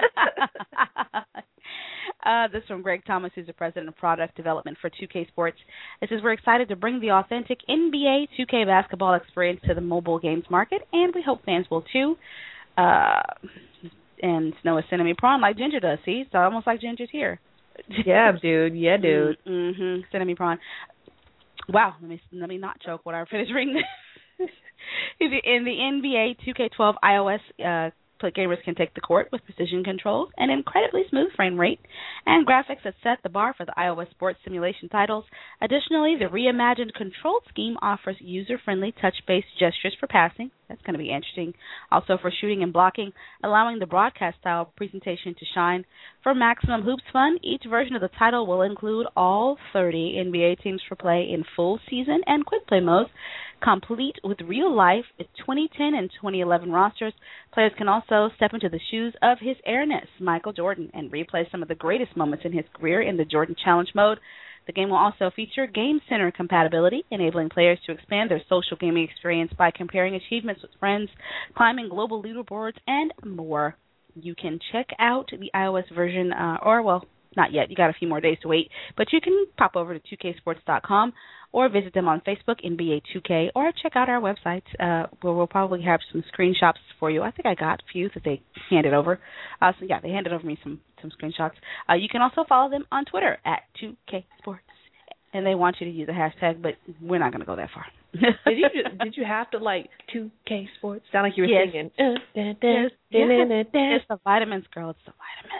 Uh, this is from Greg Thomas, who's the president of product development for two K Sports. It says, we're excited to bring the authentic N B A two K basketball experience to the mobile games market, and we hope fans will too. Uh, and Snow is sending me prawn like Ginger does. See, it's almost like Ginger's here. Yeah, dude. Yeah, dude. Mm-hmm. Sending me prawn. Wow. Let me let me not choke when I finish reading this. In the N B A two K twelve iOS, uh, gamers can take the court with precision controls, an incredibly smooth frame rate, and graphics that set the bar for the iOS sports simulation titles. Additionally, the reimagined control scheme offers user-friendly touch-based gestures for passing. That's going to be interesting. Also for shooting and blocking, allowing the broadcast-style presentation to shine. For maximum hoops fun, each version of the title will include all thirty N B A teams for play in full season and quick play modes, complete with real-life twenty ten and twenty eleven rosters. Players can also step into the shoes of his airness, Michael Jordan, and replay some of the greatest moments in his career in the Jordan Challenge mode. The game will also feature Game Center compatibility, enabling players to expand their social gaming experience by comparing achievements with friends, climbing global leaderboards, and more. You can check out the iOS version, uh, or, well, not yet. You got a few more days to wait. But you can pop over to two K sports dot com or visit them on Facebook, N B A two K, or check out our website uh, where we'll probably have some screenshots for you. I think I got a few that they handed over. Uh, so, yeah, they handed over me some, some screenshots. Uh, you can also follow them on Twitter at two K sports. And they want you to use a hashtag, but we're not going to go that far. did you did you have to, like, two K Sports? Sound like you were yes. singing. Uh, da, da, yes. Da, da, da, da. It's the vitamins, girl. It's the vitamins.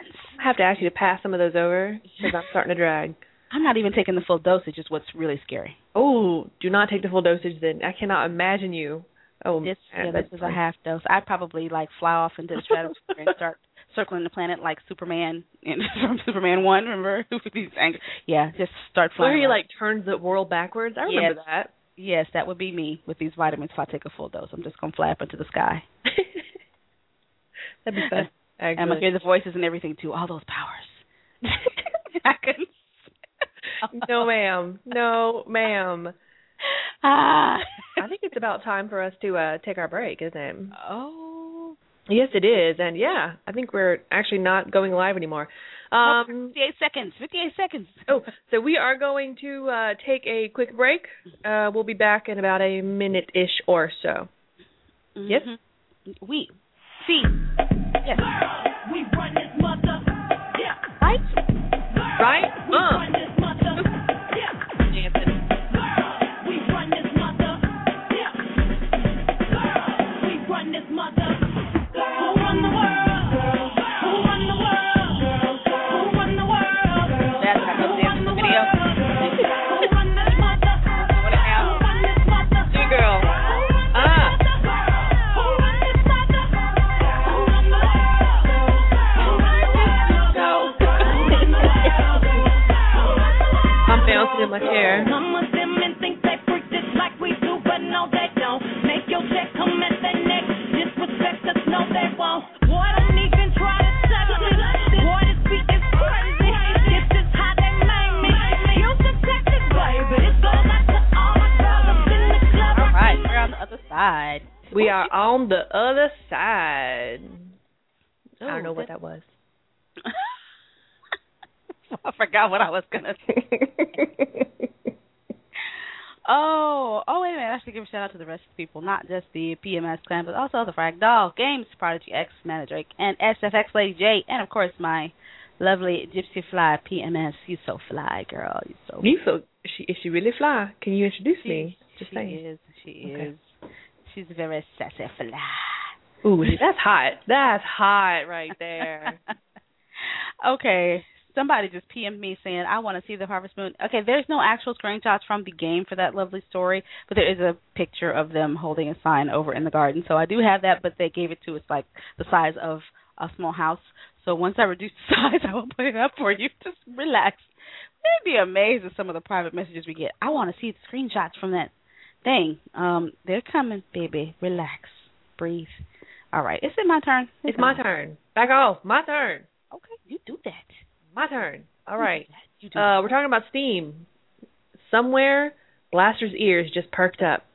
I have to ask you to pass some of those over because I'm starting to drag. I'm not even taking the full dosage, is what's really scary. Oh, do not take the full dosage then. I cannot imagine you. Oh, this, man, yeah, this is funny. A half dose. I'd probably, like, fly off into the stratosphere and start circling the planet like Superman in, from Superman one, remember? Yeah, just start flying. Where he, like, turns the world backwards? I remember yes. that. Yes, that would be me with these vitamins if I take a full dose. I'm just going to fly up into the sky. That'd be fun. And I'm going to hear the voices and everything, too. All those powers. I couldn't. No, ma'am. No, ma'am. Ah. I think it's about time for us to uh, take our break, isn't it? Oh. Yes, it is. And, yeah, I think we're actually not going live anymore. Um, fifty-eight seconds. fifty-eight seconds. Oh, so we are going to uh, take a quick break. Uh, we'll be back in about a minute-ish or so. Mm-hmm. Yes? We. See. Yes. We run this mother. Yeah. Right? Right? We uh. run this mother. Yeah. Dancing. We run this mother. Yeah. We run this mother. Who run the world? Who run the world? Who run the world? That's how I go dance in the video. Who run this mother? What a hell. Who run this mother? You girl. Ah. Who run this mother? Who run the world? Who run the world? I'm bouncing in my chair. Some of them men think they freak this like we do, but no they don't. Make your check come at their neck. Disrespect us, no they won't. Boy, don't even try to settle it. Boy, this beat is crazy. This is how they made me. You can take it, baby. This goes out to all my girls up in the club. All right, we're on the other side. We are on the other side. Ooh, I don't know what that was. I forgot what I was going to say. Oh, oh, wait a minute. I should give a shout out to the rest of the people, not just the P M S clan, but also the Frag Doll, Games, Prodigy X, Mana Drake, and S F X Lady J, and of course my lovely Gypsy Fly P M S. You so fly, girl. You so. You so is she is she really fly? Can you introduce she, me? Just she saying. is. She Okay. is. She's very sassy fly. Ooh, that's hot. That's hot right there. Okay. Somebody just P M'd me saying, I want to see the Harvest Moon. Okay, there's no actual screenshots from the game for that lovely story, but there is a picture of them holding a sign over in the garden. So I do have that, but they gave it to us like the size of a small house. So once I reduce the size, I will put it up for you. Just relax. You'd be amazed at some of the private messages we get. I want to see the screenshots from that thing. Um, they're coming, baby. Relax. Breathe. All right. Is it my turn? It's my turn. Back off. My turn. Okay, you do that. My turn. All right. You do Uh, we're talking about Steam. Somewhere, Blaster's ears just perked up.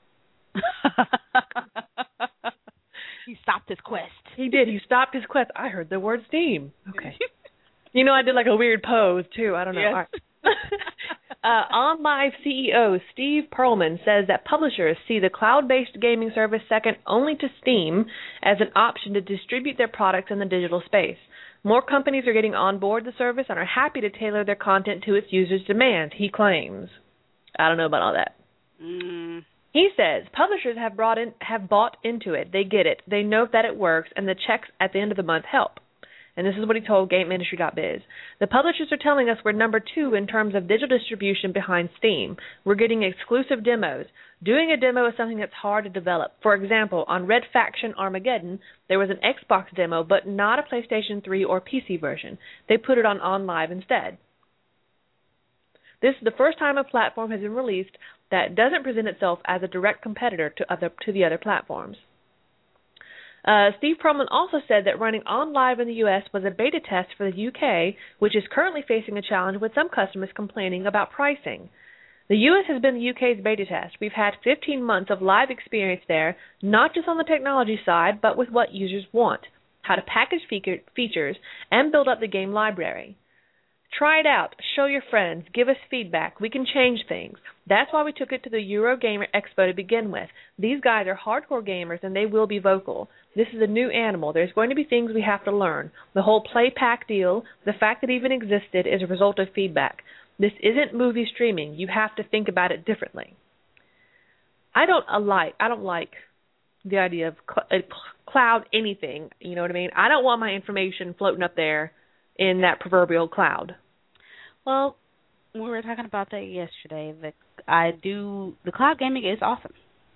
He stopped his quest. He did. He stopped his quest. I heard the word Steam. Okay. You know, I did like a weird pose, too. I don't know. Yes. All right. uh, OnLive C E O Steve Perlman says that publishers see the cloud-based gaming service second only to Steam as an option to distribute their products in the digital space. More companies are getting on board the service and are happy to tailor their content to its users' demands, he claims. I don't know about all that. Mm. He says publishers have brought in, have bought into it. They get it. They know that it works, and the checks at the end of the month help. And this is what he told Game Industry dot biz. The publishers are telling us we're number two in terms of digital distribution behind Steam. We're getting exclusive demos. Doing a demo is something that's hard to develop. For example, on Red Faction Armageddon, there was an Xbox demo, but not a PlayStation three or P C version. They put it on OnLive instead. This is the first time a platform has been released that doesn't present itself as a direct competitor to other to the other platforms. Uh, Steve Perlman also said that running OnLive in the U S was a beta test for the U K, which is currently facing a challenge with some customers complaining about pricing. The U S has been the U K's beta test. We've had fifteen months of live experience there, not just on the technology side, but with what users want, how to package fe- features, and build up the game library. Try it out. Show your friends. Give us feedback. We can change things. That's why we took it to the Eurogamer Expo to begin with. These guys are hardcore gamers, and they will be vocal. This is a new animal. There's going to be things we have to learn. The whole play pack deal, the fact that it even existed, is a result of feedback. This isn't movie streaming. You have to think about it differently. I don't like. I don't like the idea of cl- cloud anything. You know what I mean? I don't want my information floating up there in that proverbial cloud? Well, we were talking about that yesterday. The I do the cloud gaming is awesome.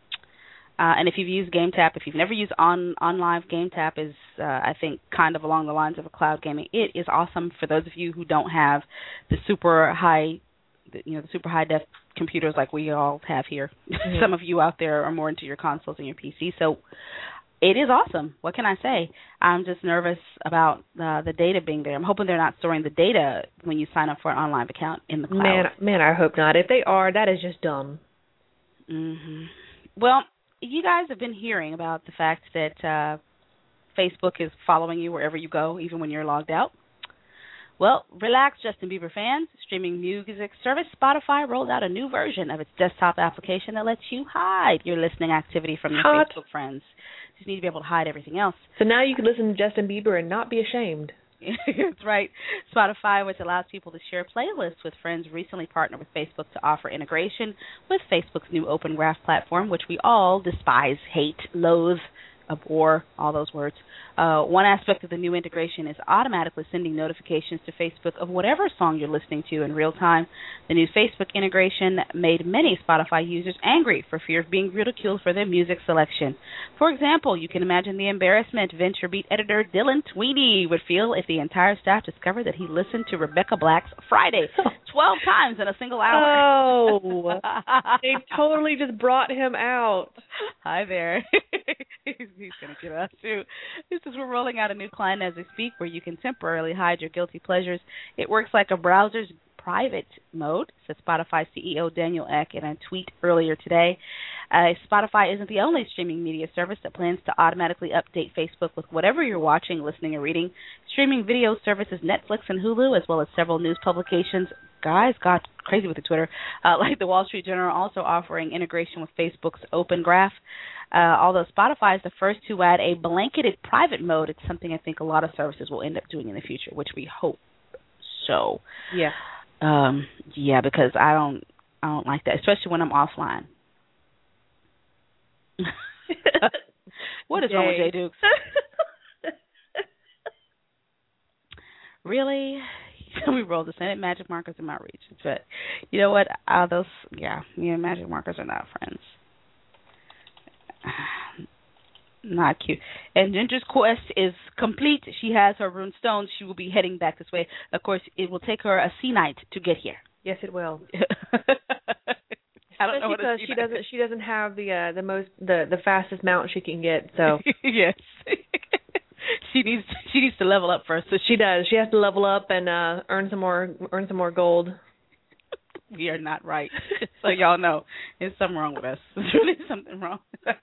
Uh, and if you've used GameTap, if you've never used on on live, GameTap is uh, I think kind of along the lines of a cloud gaming. It is awesome for those of you who don't have the super high, you know, the super high def computers like we all have here. Mm-hmm. Some of you out there are more into your consoles and your P C, so it is awesome. What can I say? I'm just nervous about uh, the data being there. I'm hoping they're not storing the data when you sign up for an online account in the cloud. Man, man, I hope not. If they are, that is just dumb. Mm-hmm. Well, you guys have been hearing about the fact that uh, Facebook is following you wherever you go, even when you're logged out. Well, relax, Justin Bieber fans. Streaming music service Spotify rolled out a new version of its desktop application that lets you hide your listening activity from your Hot. Facebook friends. You just need to be able to hide everything else. So now you can listen to Justin Bieber and not be ashamed. That's right. Spotify, which allows people to share playlists with friends, recently partnered with Facebook to offer integration with Facebook's new Open Graph platform, which we all despise, hate, loathe, abhor, all those words. Uh, one aspect of the new integration is automatically sending notifications to Facebook of whatever song you're listening to in real time. The new Facebook integration made many Spotify users angry for fear of being ridiculed for their music selection. For example, you can imagine the embarrassment Venture Beat editor Dylan Tweeney would feel if the entire staff discovered that he listened to Rebecca Black's Friday twelve times in a single hour. Oh, they totally just brought him out. Hi there. He's going to get us, too. This is we're rolling out a new client as we speak where you can temporarily hide your guilty pleasures. It works like a browser's private mode, said Spotify C E O Daniel Ek in a tweet earlier today. Uh, Spotify isn't the only streaming media service that plans to automatically update Facebook with whatever you're watching, listening, or reading. Streaming video services Netflix and Hulu, as well as several news publications, guys got crazy with the Twitter, uh, like the Wall Street Journal, also offering integration with Facebook's Open Graph. Uh, although Spotify is the first to add a blanketed private mode, it's something I think a lot of services will end up doing in the future, which we hope so. Yeah. Um, yeah, because I don't, I don't like that, especially when I'm offline. What is Jay. wrong with Jay Dukes? Really? We rolled the Senate magic markers in my reach, but you know what? Uh, those, yeah, yeah, magic markers are not friends. Not cute. And Ginger's quest is complete. She has her rune stones. She will be heading back this way. Of course, it will take her a sea night to get here. Yes, it will. I don't know what because she doesn't. Is. She doesn't have the uh, the most the, the fastest mount she can get. So yes, she needs she needs to level up first. So she does. She has to level up and uh, earn some more earn some more gold. We are not right. So y'all know there's something wrong with us. There's really something wrong with us.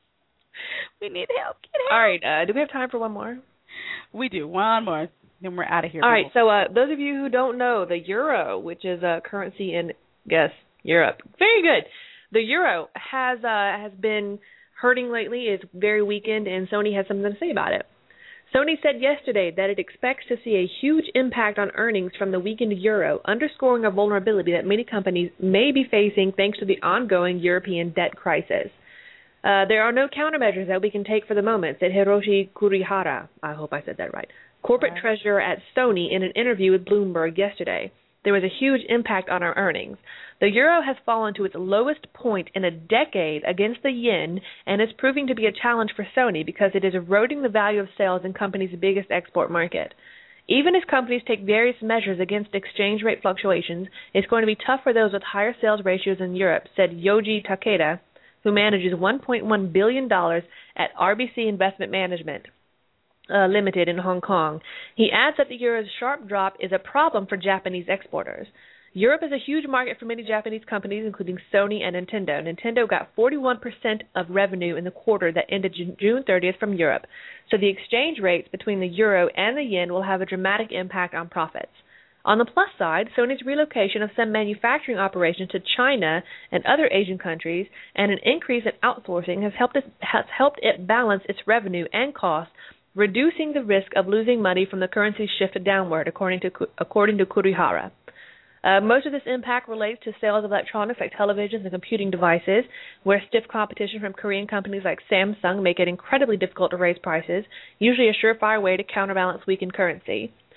We need help. Get help. All right. Uh, do we have time for one more? We do. One more. Then we're out of here. All people. right. So uh, those of you who don't know, the euro, which is a currency in, guess, Europe. Very good. The euro has uh, has been hurting lately. It's very weakened, and Sony has something to say about it. Sony said yesterday that it expects to see a huge impact on earnings from the weakened euro, underscoring a vulnerability that many companies may be facing thanks to the ongoing European debt crisis. Uh, there are no countermeasures that we can take for the moment, said Hiroshi Kurihara. I hope I said that right. Corporate right. treasurer at Sony in an interview with Bloomberg yesterday. There was a huge impact on our earnings. The euro has fallen to its lowest point in a decade against the yen and is proving to be a challenge for Sony because it is eroding the value of sales in company's biggest export market. Even as companies take various measures against exchange rate fluctuations, it's going to be tough for those with higher sales ratios in Europe, said Yoji Takeda, who manages one point one billion dollars at R B C Investment Management uh, Limited in Hong Kong. He adds that the euro's sharp drop is a problem for Japanese exporters. Europe is a huge market for many Japanese companies, including Sony and Nintendo. Nintendo got forty-one percent of revenue in the quarter that ended June thirtieth from Europe, so the exchange rates between the euro and the yen will have a dramatic impact on profits. On the plus side, Sony's relocation of some manufacturing operations to China and other Asian countries and an increase in outsourcing has helped it, has helped it balance its revenue and costs, reducing the risk of losing money from the currency shift downward, according to according to Kurihara. Uh, most of this impact relates to sales of electronics like televisions and computing devices, where stiff competition from Korean companies like Samsung make it incredibly difficult to raise prices, usually a surefire way to counterbalance weakened currency.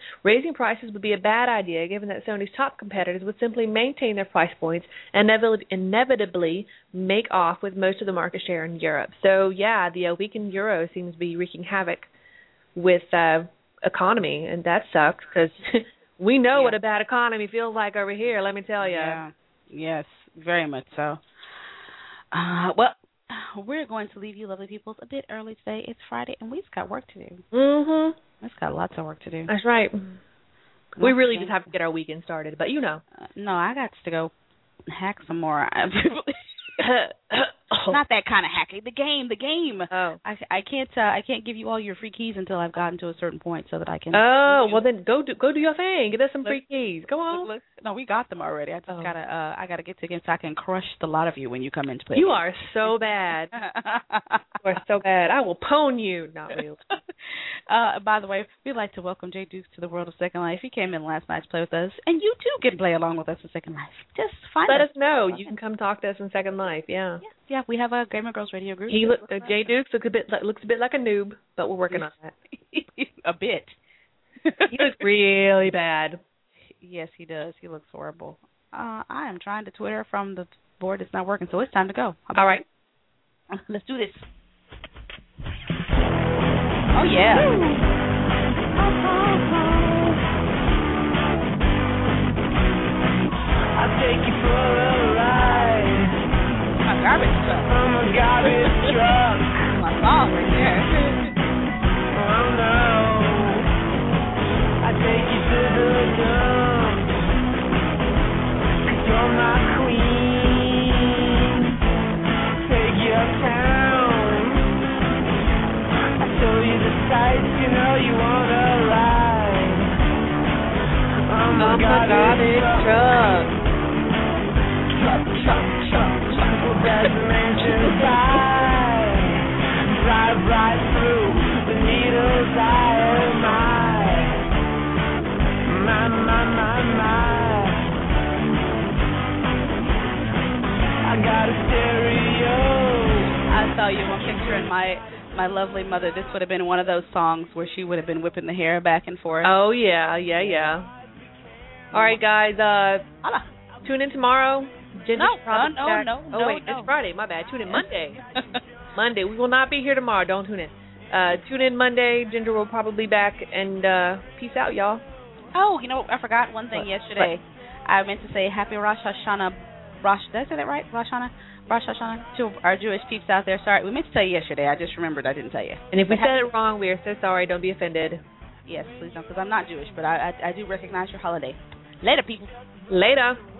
Raising prices would be a bad idea, given that Sony's top competitors would simply maintain their price points and inevitably make off with most of the market share in Europe. So, yeah, the uh, weakened euro seems to be wreaking havoc with uh, economy, and that sucks because we know yeah. what a bad economy feels like over here, let me tell you. Yeah. Yes, very much so. Uh, well, we're going to leave you, lovely peoples, a bit early today. It's Friday, and we've got work to do. Mm-hmm. We've got lots of work to do. That's right. We really just have to get our weekend started, but you know. Uh, no, I got to go hack some more. Not that kind of hacking. The game, the game. Oh, I, I can't. Uh, I can't give you all your free keys until I've gotten to a certain point, so that I can. Oh, well then go do go do your thing. Get us some look, free keys. Go on. Look, look. No, we got them already. I just oh. gotta. Uh, I gotta get to the game so I can crush the lot of you when you come into play. You are so bad. You are so bad. I will pwn you. Not real. uh, by the way, we'd like to welcome Jay Dukes to the world of Second Life. He came in last night to play with us, and you too can play along with us in Second Life. Just find Let us. us know. You can come talk to us in Second Life. Yeah. Yeah. Yeah, we have a Gamer Girls Radio group. He look, uh, Jay Dukes looks a bit looks a bit like a noob, but we're working on that. A bit. He looks really bad. Yes, he does. He looks horrible. Uh, I am trying to Twitter from the board. It's not working, so it's time to go. All right. Let's do this. Oh, yeah. I'll take you for a ride. My garbage truck. I'm a garbage truck. My song right there. Oh, no. I take you to the dump. 'Cause you're my queen. Take you uptown. I show you the sights, you know you wanna ride. I'm a garbage truck. Truck, truck, truck, truck. That mansion side. Drive right through the needle's eye of my, my, my, my, my. I got a stereo. I saw you one picture, and my my lovely mother, this would have been one of those songs where she would have been whipping the hair back and forth. Oh, yeah, yeah, yeah. All right, guys, uh, Hola. Tune in tomorrow. Ginger no, no, no, back. no, Oh, no, wait, no. it's Friday. My bad. Tune in Monday. Monday. We will not be here tomorrow. Don't tune in. Uh, tune in Monday. Ginger will probably be back. And uh, peace out, y'all. Oh, you know what? I forgot one thing what? yesterday. What? I meant to say Happy Rosh Hashanah. Rosh, did I say that right? Rosh Hashanah? Rosh Hashanah to our Jewish peeps out there. Sorry, we meant to tell you yesterday. I just remembered I didn't tell you. And if we said it wrong, we are so sorry. Don't be offended. Yes, please don't, because I'm not Jewish, but I, I I do recognize your holiday. Later, people. Later.